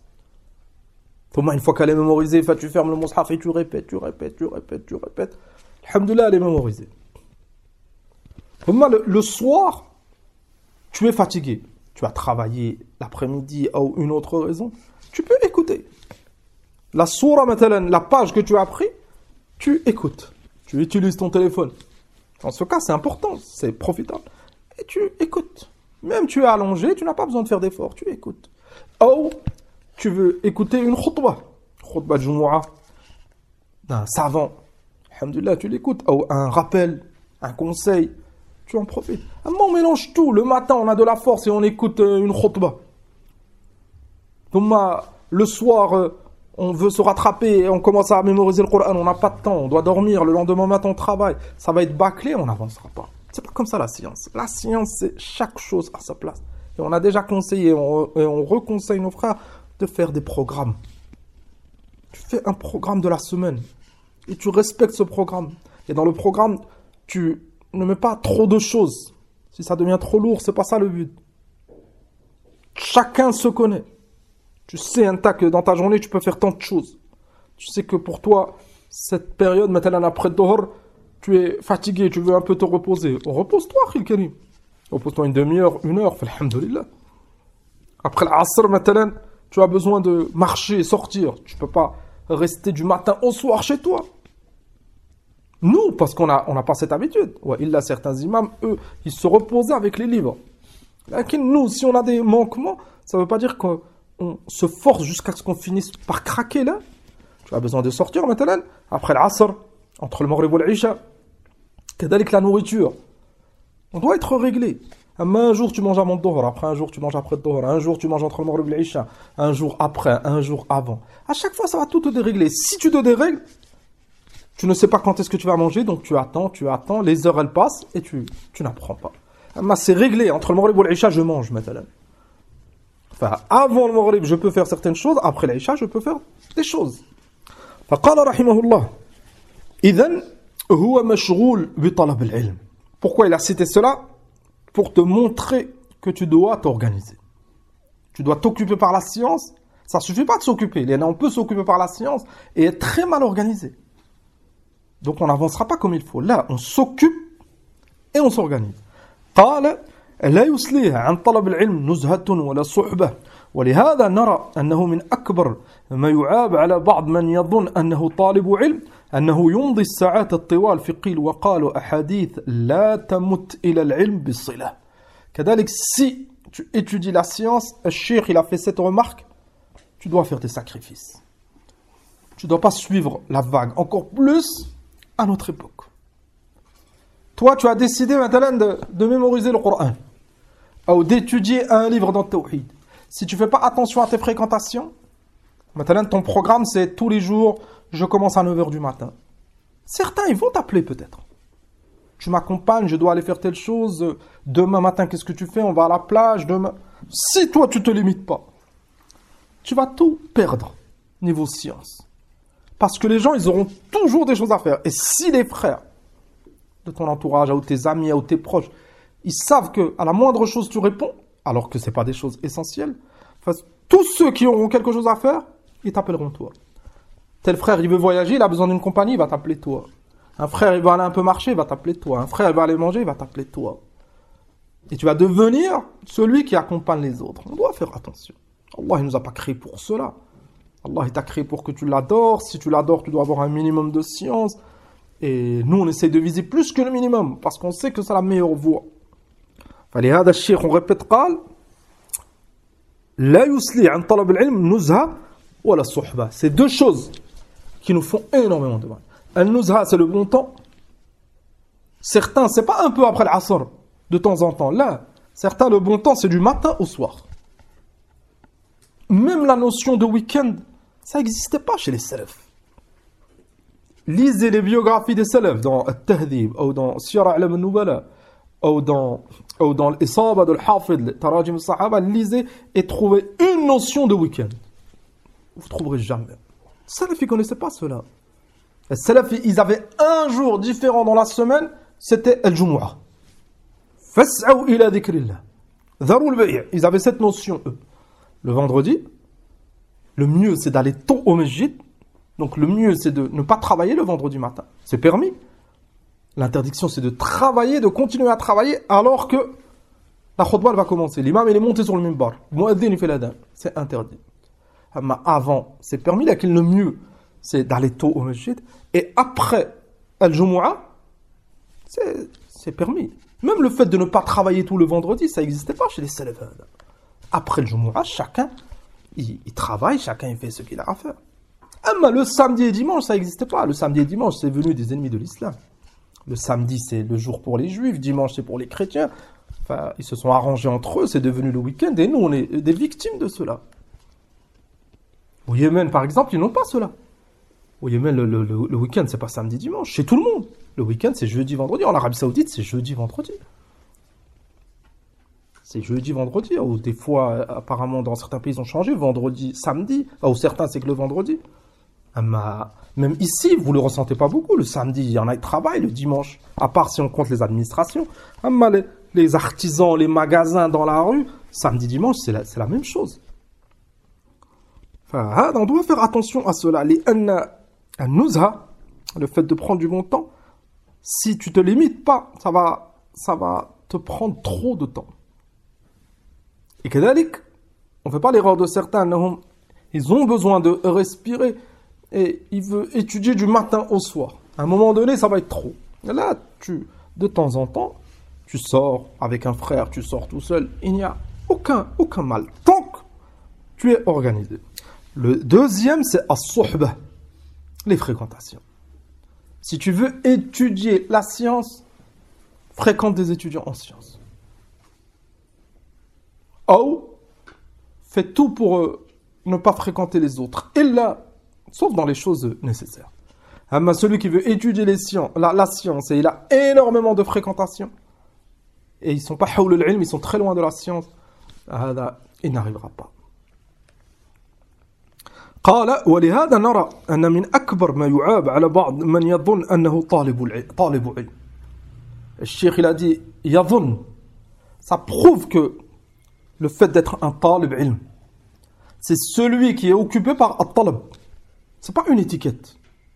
Au moins, une fois qu'elle est mémorisée, tu fermes le mushaf et tu répètes. Alhamdoulilah, elle est mémorisée. Au moins, le soir, tu es fatigué. Tu as travaillé l'après-midi ou une autre raison. Tu peux écouter. La sourate, maintenant, la page que tu as appris, tu écoutes. Tu utilises ton téléphone. Dans ce cas, c'est important, c'est profitable. Et tu écoutes. Même tu es allongé, tu n'as pas besoin de faire d'efforts, tu écoutes. Ou tu veux écouter une khutbah de Jumu'ah, d'un savant. Alhamdulillah, tu l'écoutes. Ou un rappel, un conseil, tu en profites. On mélange tout. Le matin, on a de la force et on écoute une khutbah. Donc, le soir, on veut se rattraper et on commence à mémoriser le Coran, on n'a pas de temps, on doit dormir, le lendemain matin on travaille, ça va être bâclé, on n'avancera pas. C'est pas comme ça la science. La science, c'est chaque chose à sa place. Et on a déjà conseillé, et on reconseille nos frères de faire des programmes. Tu fais un programme de la semaine et tu respectes ce programme. Et dans le programme, tu ne mets pas trop de choses. Si ça devient trop lourd, c'est pas ça le but. Chacun se connaît. Tu sais, que dans ta journée, tu peux faire tant de choses. Tu sais que pour toi, cette période, maintenant après Dohor, tu es fatigué, tu veux un peu te reposer. Repose-toi, Khil Karim. Repose-toi une demi-heure, une heure, alhamdoulilah. Après l'Asr, maintenant, tu as besoin de marcher, sortir. Tu ne peux pas rester du matin au soir chez toi. Nous, parce qu'on n'a pas cette habitude. Ouais, il y a certains imams, eux, ils se reposaient avec les livres. Nous, si on a des manquements, ça ne veut pas dire qu'on se force jusqu'à ce qu'on finisse par craquer là. Tu as besoin de sortir maintenant, après l'Asr, entre le Maghrib et l'Isha. Qu'est-ce la nourriture? On doit être réglé. Un jour tu manges avant le Dohor, après un jour tu manges après le Dohor, un jour tu manges entre le Maghrib et l'Isha, un jour après, un jour avant. À chaque fois ça va tout te dérégler. Si tu te dérègles, tu ne sais pas quand est-ce que tu vas manger, donc tu attends, les heures elles passent et tu n'apprends pas. C'est réglé, entre le Maghrib et l'Isha je mange maintenant. Enfin, avant le Maghrib, je peux faire certaines choses. Après l'Isha, je peux faire des choses. فقال رحمه الله إذن هو مشغول بطلب العلم. Pourquoi il a cité cela? Pour te montrer que tu dois t'organiser. Tu dois t'occuper par la science. Ça ne suffit pas de s'occuper. On peut s'occuper par la science et être très mal organisé. Donc on n'avancera pas comme il faut. Là, on s'occupe et on s'organise. قال لا يسليه عن طلب العلم نزهة ولا صحبة ولهذا نرى أنه من أكبر ما يعاب على بعض من يظن أنه طالب علم أنه يمضي الساعات الطوال في قيل وقال وأحاديث لا تمت إلى العلم بالصلة. كذلك si tu étudies la science, le cheikh il a fait cette remarque, tu dois faire des sacrifices. Tu ne dois pas suivre la vague, encore plus à notre époque. Toi, tu as décidé maintenant de mémoriser le Coran ou d'étudier un livre dans le Tawhid. Si tu ne fais pas attention à tes fréquentations, maintenant ton programme c'est tous les jours, je commence à 9h du matin. Certains, ils vont t'appeler peut-être. Tu m'accompagnes, je dois aller faire telle chose. Demain matin, qu'est-ce que tu fais? On va à la plage. Demain. Si toi, tu ne te limites pas, tu vas tout perdre niveau science. Parce que les gens, ils auront toujours des choses à faire. Et si les frères de ton entourage, ou tes amis, ou tes proches, ils savent que à la moindre chose tu réponds, alors que c'est pas des choses essentielles. Enfin, tous ceux qui auront quelque chose à faire, ils t'appelleront toi. Tel frère, il veut voyager, il a besoin d'une compagnie, il va t'appeler toi. Un frère, il va aller un peu marcher, il va t'appeler toi. Un frère, il va aller manger, il va t'appeler toi. Et tu vas devenir celui qui accompagne les autres. On doit faire attention. Allah, il nous a pas créé pour cela. Allah, il t'a créé pour que tu l'adores. Si tu l'adores, tu dois avoir un minimum de science. Et nous, on essaie de viser plus que le minimum, parce qu'on sait que c'est la meilleure voie. فلهذا الشيخ, on répète, قال لا يسلي عن طلب العلم نزهة ولا الصحبة. C'est deux choses qui nous font énormément de mal. Al-nuzha, c'est le bon temps. Certains, c'est pas un peu après l'asr, de temps en temps. Là, certains, le bon temps, c'est du matin au soir. Même la notion de week-end, ça n'existait pas chez les salafs. Lisez les biographies des salafs dans Al-Tahdhib, ou dans Siyar A'lam al-Nubala, ou dans l'Isaba de l'Hafid, Tarajim al-Sahaba, lisez et trouvez une notion de week-end. Vous ne trouverez jamais. Les salafs, ils ne connaissaient pas cela. Les salafs, ils avaient un jour différent dans la semaine, c'était Al-Jumu'ah. Fas'aw ila dhikrillah. Dharu al-bay'. Ils avaient cette notion, eux. Le vendredi, le mieux, c'est d'aller tôt au masjid. Donc le mieux, c'est de ne pas travailler le vendredi matin. C'est permis. L'interdiction, c'est de travailler, de continuer à travailler alors que la khutbah va commencer. L'imam, il est monté sur le minbar. Le muaddin, il fait l'adhan. C'est interdit. Mais avant, c'est permis. Laquelle le mieux, c'est d'aller tôt au masjid. Et après Al-Jumu'ah, c'est permis. Même le fait de ne pas travailler tout le vendredi, ça n'existait pas chez les salafs. Après le Jumu'ah, chacun, il travaille, chacun il fait ce qu'il a à faire. Mais le samedi et dimanche, ça n'existait pas. Le samedi et dimanche, c'est venu des ennemis de l'islam. Le samedi, c'est le jour pour les juifs. Dimanche, c'est pour les chrétiens. Enfin, ils se sont arrangés entre eux. C'est devenu le week-end. Et nous, on est des victimes de cela. Au Yémen, par exemple, ils n'ont pas cela. Au Yémen, le week-end, c'est pas samedi, dimanche. Chez tout le monde. Le week-end, c'est jeudi, vendredi. En Arabie Saoudite, c'est jeudi, vendredi. C'est jeudi, vendredi. Ou des fois, apparemment, dans certains pays, ils ont changé. Vendredi, samedi. Ou certains, c'est que le vendredi. Même ici, vous ne le ressentez pas beaucoup. Le samedi, il y en a qui travaillent. Le dimanche, à part si on compte les administrations. Les artisans, les magasins dans la rue, samedi, dimanche, c'est la même chose. Enfin, on doit faire attention à cela. Le fait de prendre du bon temps, si tu ne te limites pas, ça va te prendre trop de temps. Et كذلك, on ne fait pas l'erreur de certains. Ils ont besoin de respirer. Et il veut étudier du matin au soir. À un moment donné, ça va être trop. Et là, de temps en temps, tu sors avec un frère, tu sors tout seul. Il n'y a aucun mal. Tant que tu es organisé. Le deuxième, c'est as-suhbah, les fréquentations. Si tu veux étudier la science, fréquente des étudiants en sciences. Ou, fais tout pour ne pas fréquenter les autres. Et là, sauf dans les choses nécessaires. Mais celui qui veut étudier la science, et il a énormément de fréquentation, et ils ne sont pas hawla al-ilm, ils sont très loin de la science, il n'arrivera pas. قال ولهذا نرى أن من أكبر ما يعاب على بعض من يظن أنه طالب علم. الشيخ il a dit يظن, ça prouve que le fait d'être un talib ilm, c'est celui qui est occupé par at-talab. C'est pas une étiquette.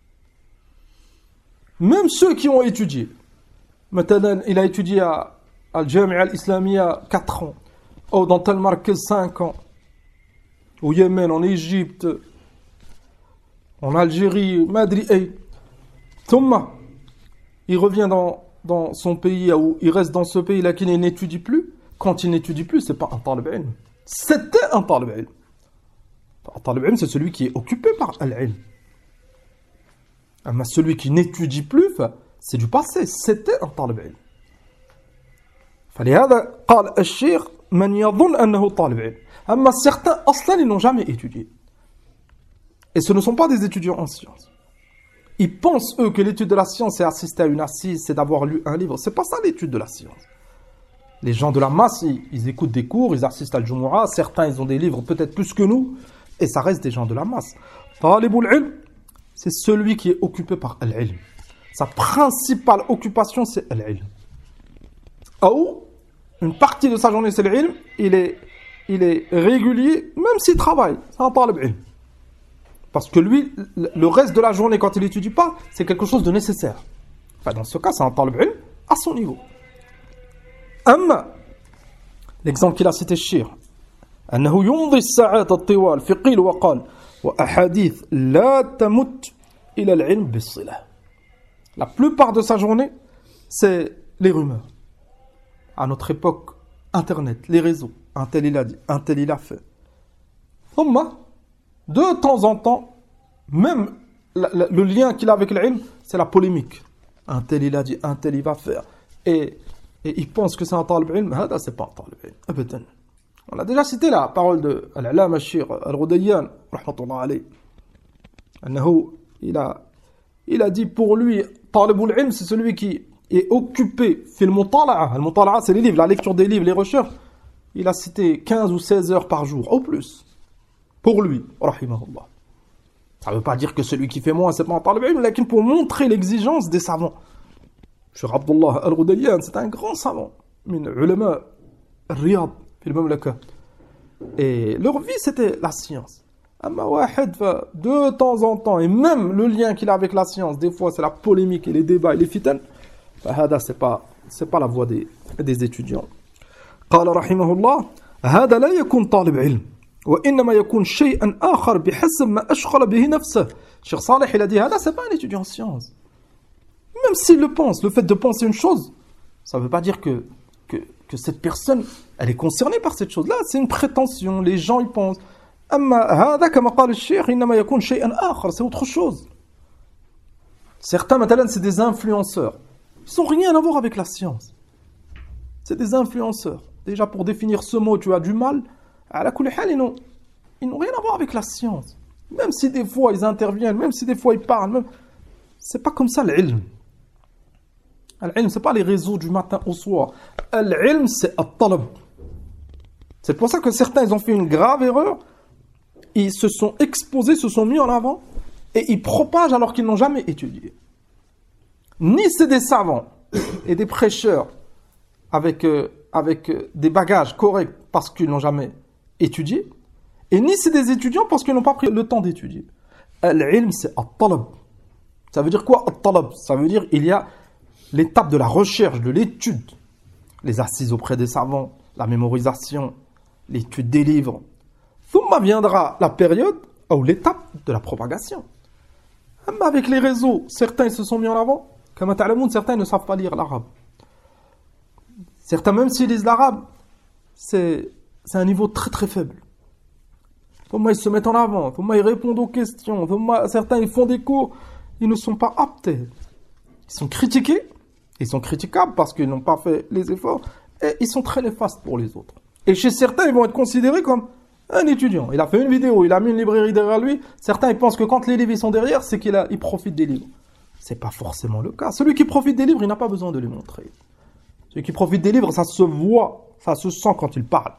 Même ceux qui ont étudié. Maintenant, il a étudié à Al-Jami'a Al-Islamiyya 4 ans. Ou dans tel marquez 5 ans. Au Yémen, en Égypte, en Algérie, Madri. Thumma, il revient dans son pays, ou il reste dans ce pays-là qui n'étudie plus. Quand il n'étudie plus, c'est pas un talib ilm. C'était un talib ilm. Talib ilm, c'est celui qui est occupé par al-ilm. Mais celui qui n'étudie plus, c'est du passé. C'était un talib ilm. فلهذا قال الشيخ من يظن أنه طالب علم. أما certains, aslan, ils n'ont jamais étudié. Et ce ne sont pas des étudiants en sciences. Ils pensent, eux, que l'étude de la science, c'est assister à une assise, c'est d'avoir lu un livre. C'est pas ça l'étude de la science. Les gens de la masse, ils écoutent des cours, ils assistent à al-Jumu'ah. Certains, ils ont des livres peut-être plus que nous. Et ça reste des gens de la masse. Talibul ilm, c'est celui qui est occupé par al-ilm. Sa principale occupation, c'est al-ilm. Ou une partie de sa journée c'est l'ilm, il est régulier, même s'il travaille, c'est un talib ilm. Parce que lui, le reste de la journée, quand il n'étudie pas, c'est quelque chose de nécessaire. Enfin, dans ce cas, c'est un talib ilm à son niveau. L'exemple qu'il a cité Shir, أنه يمضي الساعات الطوال في قيل وقال وأحاديث لا تمت إلى العلم بالصلة. La plupart de sa journée, c'est les rumeurs. À notre époque, Internet, les réseaux, un tel il a dit, un tel il a fait. De temps en temps, même le lien qu'il a avec l'ilm, c'est la polémique. Un tel il a dit, un tel il va faire. Et il pense que c'est un talib ilm, mais c'est pas un talib ilm. Abadan. On a déjà cité la parole de Al-Alama Shir Al-Ghudayyan, rahmatullah alayhi. Il a dit pour lui, talibul ilm, c'est celui qui est occupé fil mutala'a. Al-mutala'a, c'est les livres, la lecture des livres, les recherches. Il a cité 15 ou 16 heures par jour, au plus. Pour lui, rahimahullah. Ça ne veut pas dire que celui qui fait moins, c'est pas un talib ilm, mais pour montrer l'exigence des savants. Cheikh Abdullah Al-Ghudayyan, c'est un grand savant. Min ulama Riyad, fil Mamlaka. Et leur vie, c'était la science. Amma wahid, de temps en temps, et même le lien qu'il a avec la science, des fois c'est la polémique et les débats et les fitan, c'est pas la voie des étudiants. قال رحمه الله هذا لا يكون طالب علم وإنما يكون شيئا آخر بحسب ما أشغل به نفسه. Cheikh Saleh, il a dit هذا c'est pas un étudiant en sciences. Même s'il le pense, le fait de penser une chose, ça ne veut pas dire que cette personne, elle est concernée par cette chose-là. C'est une prétention, les gens y pensent. هذا كما قال الشيخ إنما يكون شيئا آخر, c'est autre chose. Certains, maintenant, c'est des influenceurs. Ils n'ont rien à voir avec la science. C'est des influenceurs. Déjà, pour définir ce mot, tu as du mal. À la kulli hal, ils n'ont rien à voir avec la science. Même si des fois ils interviennent, même si des fois ils parlent, c'est pas comme ça l'ilm. L'ilm, c'est pas les réseaux du matin au soir. L'ilm, c'est at-talab. C'est pour ça que certains, ils ont fait une grave erreur. Ils se sont exposés, se sont mis en avant, et ils propagent alors qu'ils n'ont jamais étudié. Ni c'est des savants et des prêcheurs avec des bagages corrects parce qu'ils n'ont jamais étudié, et ni c'est des étudiants parce qu'ils n'ont pas pris le temps d'étudier. L'ilm, c'est at-talab. Ça veut dire quoi, at-talab? Ça veut dire il y a l'étape de la recherche, de l'étude, les assises auprès des savants, la mémorisation, l'étude des livres. Thumma viendra la période ou l'étape de la propagation. Mais avec les réseaux, certains ils se sont mis en avant. Comme ta'lamoun, certains ne savent pas lire l'arabe. Certains, même s'ils lisent l'arabe, c'est un niveau très très faible. Ils se mettent en avant, ils répondent aux questions, certains ils font des cours, ils ne sont pas aptes. Ils sont critiqués, ils sont critiquables parce qu'ils n'ont pas fait les efforts, et ils sont très néfastes pour les autres. Et chez certains, ils vont être considérés comme un étudiant. Il a fait une vidéo, il a mis une librairie derrière lui. Certains, ils pensent que quand les livres ils sont derrière, c'est qu'il profite des livres. C'est pas forcément le cas. Celui qui profite des livres, il n'a pas besoin de les montrer. Celui qui profite des livres, ça se voit, ça se sent quand il parle.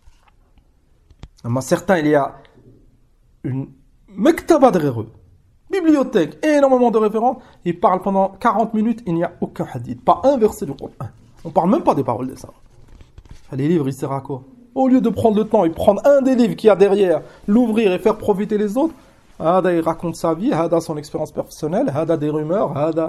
Mais certains, il y a une mektaba derrière eux, bibliothèque, énormément de références. Ils parlent pendant 40 minutes, il n'y a aucun hadith, pas un verset du Coran. On parle même pas des paroles des savants. Les livres, ils servent à quoi? Au lieu de prendre le temps et prendre un des livres qu'il y a derrière, l'ouvrir et faire profiter les autres, Hada, il raconte sa vie, Hada, son expérience personnelle, Hada, des rumeurs, Hada.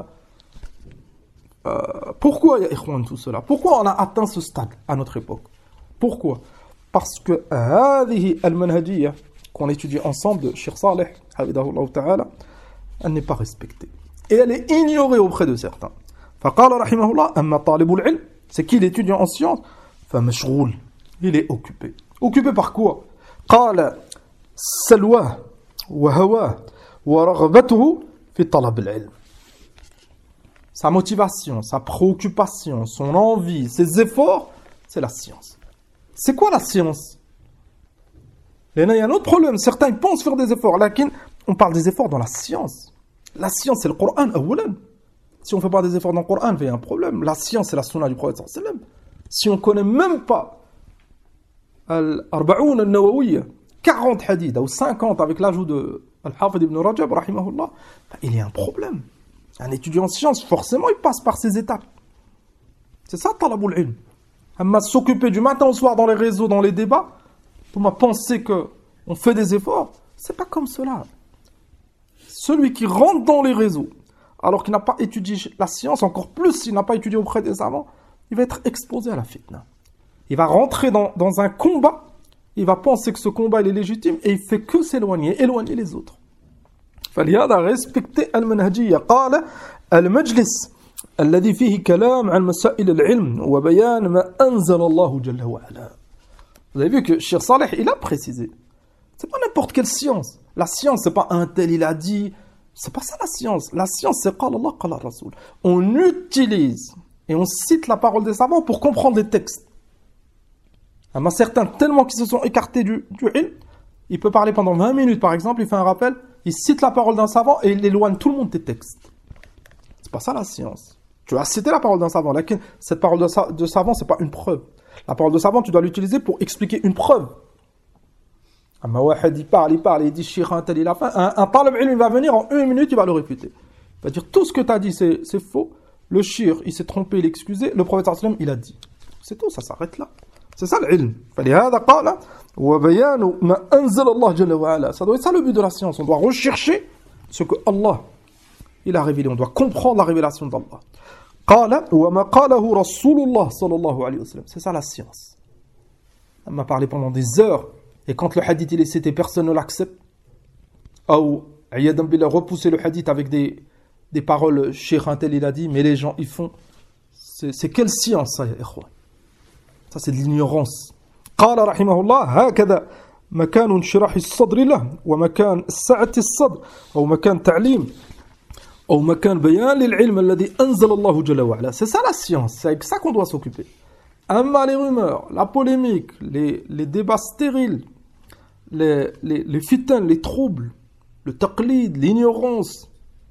Pourquoi, ya ikhwan, tout cela? Pourquoi on a atteint ce stade à notre époque? Pourquoi? Parce que Hadihi al-manhajiyya, qu'on étudie ensemble de Cheikh Saleh, Habidahullah Ta'ala, elle n'est pas respectée. Et elle est ignorée auprès de certains. فقال رحمه الله أما طالب العلم, c'est qui l'étudiant en sciences? فمشغول, il est occupé. Occupé par quoi? قال سلواه وهواه ورغبته في طلب العلم. Sa motivation, sa préoccupation, son envie, ses efforts, c'est la science. C'est quoi la science? Il y a un autre problème. Certains pensent faire des efforts. Lakin, on parle des efforts dans la science. La science, c'est le Coran. Si on ne fait pas des efforts dans le Coran, il y a un problème. La science, c'est la sunna du prophète. Si on ne connaît même pas Al-Arba'oun al-Nawawiyya, 40 hadiths ou 50 avec l'ajout de Al-Hafid ibn Rajab, rahimahullah, il y a un problème. Un étudiant en sciences, forcément, il passe par ces étapes. C'est ça, talabul ilm. Amma s'occuper du matin au soir dans les réseaux, dans les débats, pour moi penser qu'on fait des efforts, c'est pas comme cela. Celui qui rentre dans les réseaux, alors qu'il n'a pas étudié la science, encore plus s'il n'a pas étudié auprès des savants, il va être exposé à la fitna. Il va rentrer dans un combat, il va penser que ce combat il est légitime et il fait que s'éloigner, éloigner les autres. فلهذا respecter المنهجية. قال المجلس الذي فيه كلام عن مسائل العلم وبيان ما أنزل الله جل وعلا. Vous avez vu que Cheikh Saleh, il a précisé. C'est pas n'importe quelle science. La science, c'est pas un tel, il a dit. C'est pas ça la science. La science, c'est قال الله قال الرسول. On utilise et on cite la parole des savants pour comprendre les textes. Mais certains, tellement qu'ils se sont écartés du ilm, il peut parler pendant 20 minutes, par exemple, il fait un rappel, il cite la parole d'un savant et il éloigne tout le monde des textes. C'est pas ça la science. Tu as cité la parole d'un savant, laquelle cette parole de savant, c'est pas une preuve. La parole de savant, tu dois l'utiliser pour expliquer une preuve. Il parle, il dit Cheikh un tel, il a fait. Un talib ilm, il va venir en 1 minute, il va le réfuter. Il va dire tout ce que tu as dit, c'est faux. Le shir, il s'est trompé, il est excusé. Le prophète sallam, il a dit. C'est tout, ça s'arrête là. C'est ça l'ilm. فلهذا قال وبيان ما أنزل الله جل وعلا. Ça doit être ça le but de la science. On doit rechercher ce que Allah il a révélé. On doit comprendre la révélation d'Allah. قال وما قاله رسول الله صلى الله عليه وسلم. C'est ça la science. On m'a parlé pendant des heures et quand le hadith il est cité, personne ne l'accepte. Ou عياذا بالله repousser le hadith avec des paroles cheikh un tel il a dit mais les gens ils font c'est quelle science ça ya ikhwan? Ça c'est de l'ignorance. قال رحمه الله هكذا مكان انشراح الصدر له ومكان سعة الصدر أو مكان تعليم أو مكان بيان للعلم الذي أنزل الله جل وعلا. C'est ça la science, c'est avec ça qu'on doit s'occuper. Amma les rumeurs, la polémique, les débats stériles, les fitans, les troubles, le taqlid, l'ignorance,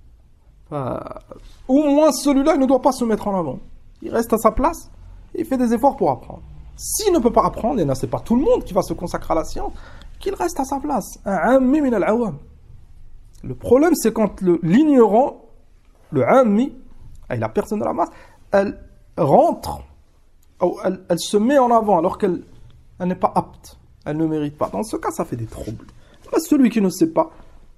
au moins celui-là il ne doit pas se mettre en avant. Il reste à sa place. Il fait des efforts pour apprendre. S'il ne peut pas apprendre, et là, c'est pas tout le monde qui va se consacrer à la science, qu'il reste à sa place. Un ammi min al-awam. Le problème, c'est quand l'ignorant, le ammi, et la personne de la masse, elle rentre, ou elle se met en avant alors qu'elle n'est pas apte, elle ne mérite pas. Dans ce cas, ça fait des troubles. Mais celui qui ne sait pas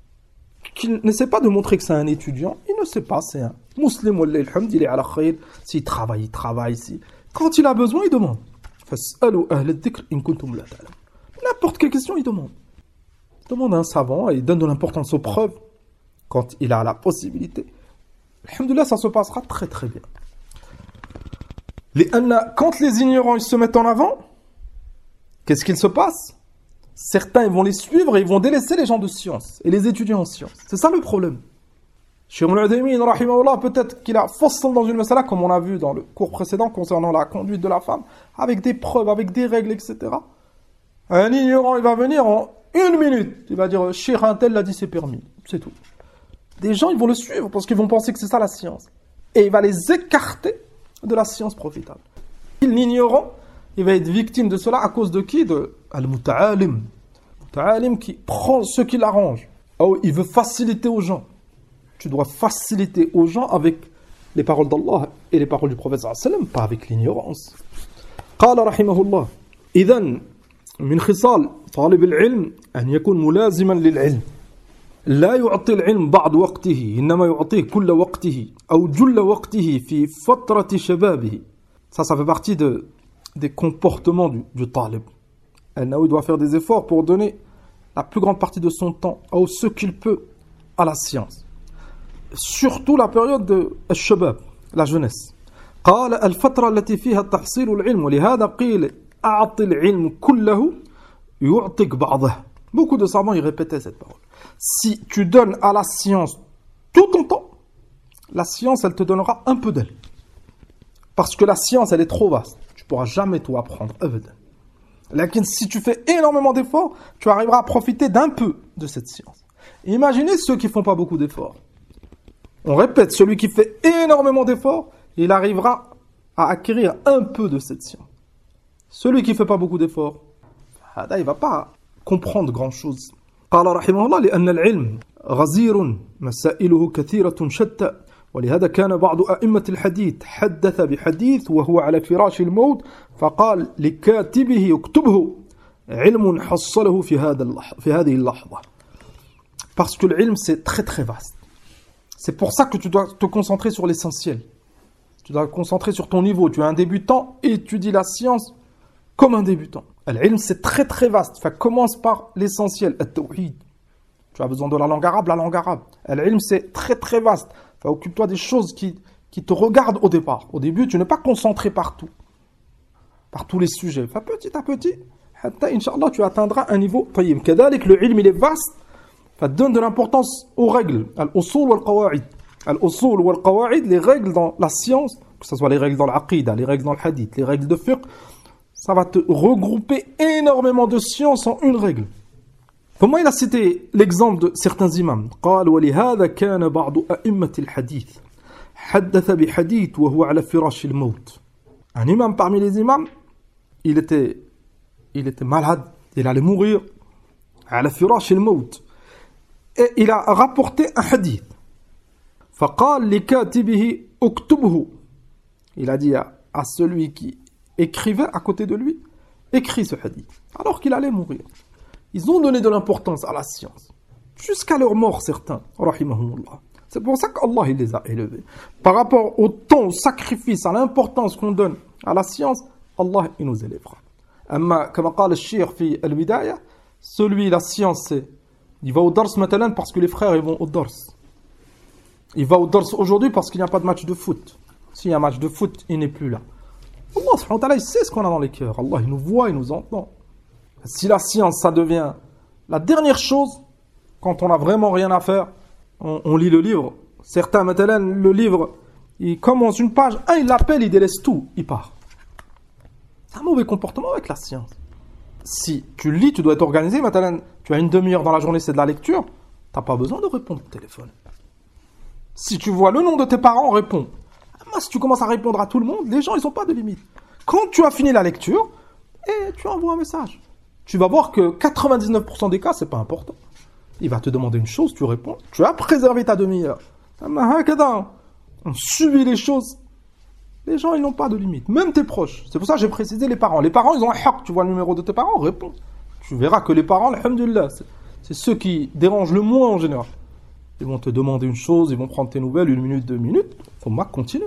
de montrer que c'est un étudiant, il ne sait pas, c'est un musulman, il est à la khayr, s'il travaille, il travaille, quand il a besoin, il demande. N'importe quelle question, il demande. Il demande à un savant et il donne de l'importance aux preuves quand il a la possibilité. Alhamdoulilah, ça se passera très très bien. Quand les ignorants ils se mettent en avant, qu'est-ce qu'il se passe? Certains ils vont les suivre et ils vont délaisser les gens de science et les étudiants en science. C'est ça le problème. Cheikh Ibn Uthaymin, rahimahullah, peut-être qu'il a faussé dans une masala, comme on a vu dans le cours précédent concernant la conduite de la femme, avec des preuves, avec des règles, etc. Un ignorant, il va venir en 1 minute, il va dire, Cheikh un tel l'a dit, c'est permis, c'est tout. Des gens, ils vont le suivre parce qu'ils vont penser que c'est ça la science. Et il va les écarter de la science profitable. L'ignorant, il va être victime de cela à cause de qui? De al-muta'alim. Muta'alim qui prend ce qui l'arrange. Oh, il veut faciliter aux gens. Tu dois faciliter aux gens avec les paroles d'Allah et les paroles du prophète sallallahu alayhi wa sallam, pas avec l'ignorance. قال رحمه الله إذن من خصال طالب العلم أن يكون ملازما للعلم لا يعطي العلم بعض وقته إنما يعطيه كل وقته أو جل وقته في فترة شبابه. Ça fait partie des comportements du talib. Il doit faire des efforts pour donner la plus grande partie de son temps ou ce qu'il peut à la science. Surtout la période de الشباب, la jeunesse. قال الفترة التي فيها تحصيل العلم ولهذا قيل أعطي العلم كله يعطيك بعضه. Beaucoup de savants y répétaient cette parole. Si tu donnes à la science tout ton temps, la science elle te donnera un peu d'elle. Parce que la science elle est trop vaste. Tu pourras jamais tout apprendre. Lakin si tu fais énormément d'efforts, tu arriveras à profiter d'un peu de cette science. Imaginez ceux qui font pas beaucoup d'efforts. On répète, celui qui fait énormément d'efforts, il arrivera à acquérir un peu de cette science. Celui qui ne fait pas beaucoup d'efforts, il ne va pas comprendre grand-chose. قال رحمه الله لأن العلم غزير مسائله كثيرة شتى ولهذا كان بعض أئمة الحديث حدث بحديث وهو على فراش الموت فقال لكاتبه اكتبه علم حصله في هذه اللحظة. Parce que l'ilm c'est très très vaste. C'est pour ça que tu dois te concentrer sur l'essentiel. Tu dois te concentrer sur ton niveau. Tu es un débutant, étudie la science comme un débutant. L'ilm c'est très très vaste. Enfin, commence par l'essentiel, at-tawhid. Tu as besoin de la langue arabe, la langue arabe. L'ilm c'est très très vaste. Enfin, occupe-toi des choses qui te regardent au départ. Au début, tu n'es pas concentré partout. Par tous les sujets. Enfin, petit à petit, Inch'Allah, tu atteindras un niveau tayyib. Kadalik, le ilm il est vaste. Enfin, donne de l'importance aux règles. Al-usul wal-qawa'id. Al-usul wal-qawa'id, les règles dans la science, que ce soit les règles dans l'aqida, les règles dans le hadith, les règles de fiqh, ça va te regrouper énormément de sciences en une règle. Comment il a cité l'exemple de certains imams. قال ولهذا كان بعض أئمة الحديث حدث بحديث وهو على فراش الموت. Un imam parmi les imams, il était malade, il allait mourir على فراش الموت. Et il a rapporté un hadith. فقال لكاتبه اكتبه. Il a dit à celui qui écrivait à côté de lui, écris ce hadith. Alors qu'il allait mourir. Ils ont donné de l'importance à la science. Jusqu'à leur mort, certains. Rahimahumullah. C'est pour ça qu'Allah il les a élevés. Par rapport au temps, au sacrifice, à l'importance qu'on donne à la science, Allah il nous élèvera. Amma, comme قال الشيخ في البداية, celui, la science, c'est il va au dars maintenant parce que les frères ils vont au dars. Il va au dars aujourd'hui parce qu'il n'y a pas de match de foot. S'il y a un match de foot, il n'est plus là. Allah subhanahu wa ta'ala, il sait ce qu'on a dans les cœurs. Allah, il nous voit, il nous entend. Si la science, ça devient la dernière chose, quand on n'a vraiment rien à faire, on lit le livre. Certains, maintenant, le livre, il commence une page, il l'appelle, il délaisse tout, il part. C'est un mauvais comportement avec la science. Si tu lis, tu dois être organisé. Maintenant, tu as une demi-heure dans la journée, c'est de la lecture. Tu n'as pas besoin de répondre au téléphone. Si tu vois le nom de tes parents, réponds. Moi, si tu commences à répondre à tout le monde, les gens, ils n'ont pas de limite. Quand tu as fini la lecture, et tu envoies un message. Tu vas voir que 99% des cas, c'est pas important. Il va te demander une chose, tu réponds. Tu as préservé ta demi-heure. On subit les choses. Les gens, ils n'ont pas de limite. Même tes proches. C'est pour ça que j'ai précisé les parents. Les parents, ils ont un haq. Tu vois le numéro de tes parents, réponds. Tu verras que les parents, alhamdulillah, c'est ceux qui dérangent le moins en général. Ils vont te demander une chose, ils vont prendre tes nouvelles, 1 minute, 2 minutes. Faut moi continuer.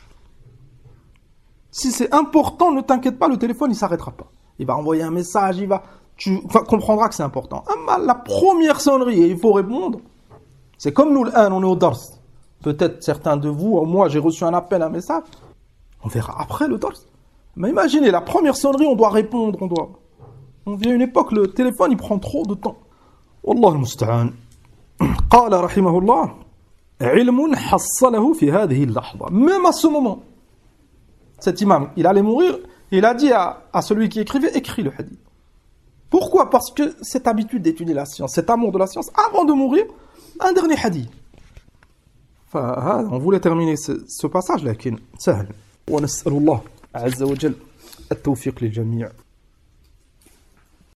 Si c'est important, ne t'inquiète pas, le téléphone, il s'arrêtera pas. Il va envoyer un message, tu comprendras que c'est important. La première sonnerie, et il faut répondre. C'est comme nous, on est au dars. Peut-être certains de vous, moi, j'ai reçu un appel, un message. On verra après le dars. Mais imaginez, la première sonnerie, on doit répondre, On vient à une époque, le téléphone, il prend trop de temps. Wallah al-musta'an. قال رحمه الله علم حصله في هذه اللحظة. Même à ce moment, cet imam, il allait mourir, il a dit à celui qui écrivait, écris le hadith. Pourquoi? Parce que cette habitude d'étudier la science, cet amour de la science, avant de mourir, un dernier hadith. On voulait terminer ce passage, لكن سهل. ونسأل الله عز وجل التوفيق للجميع.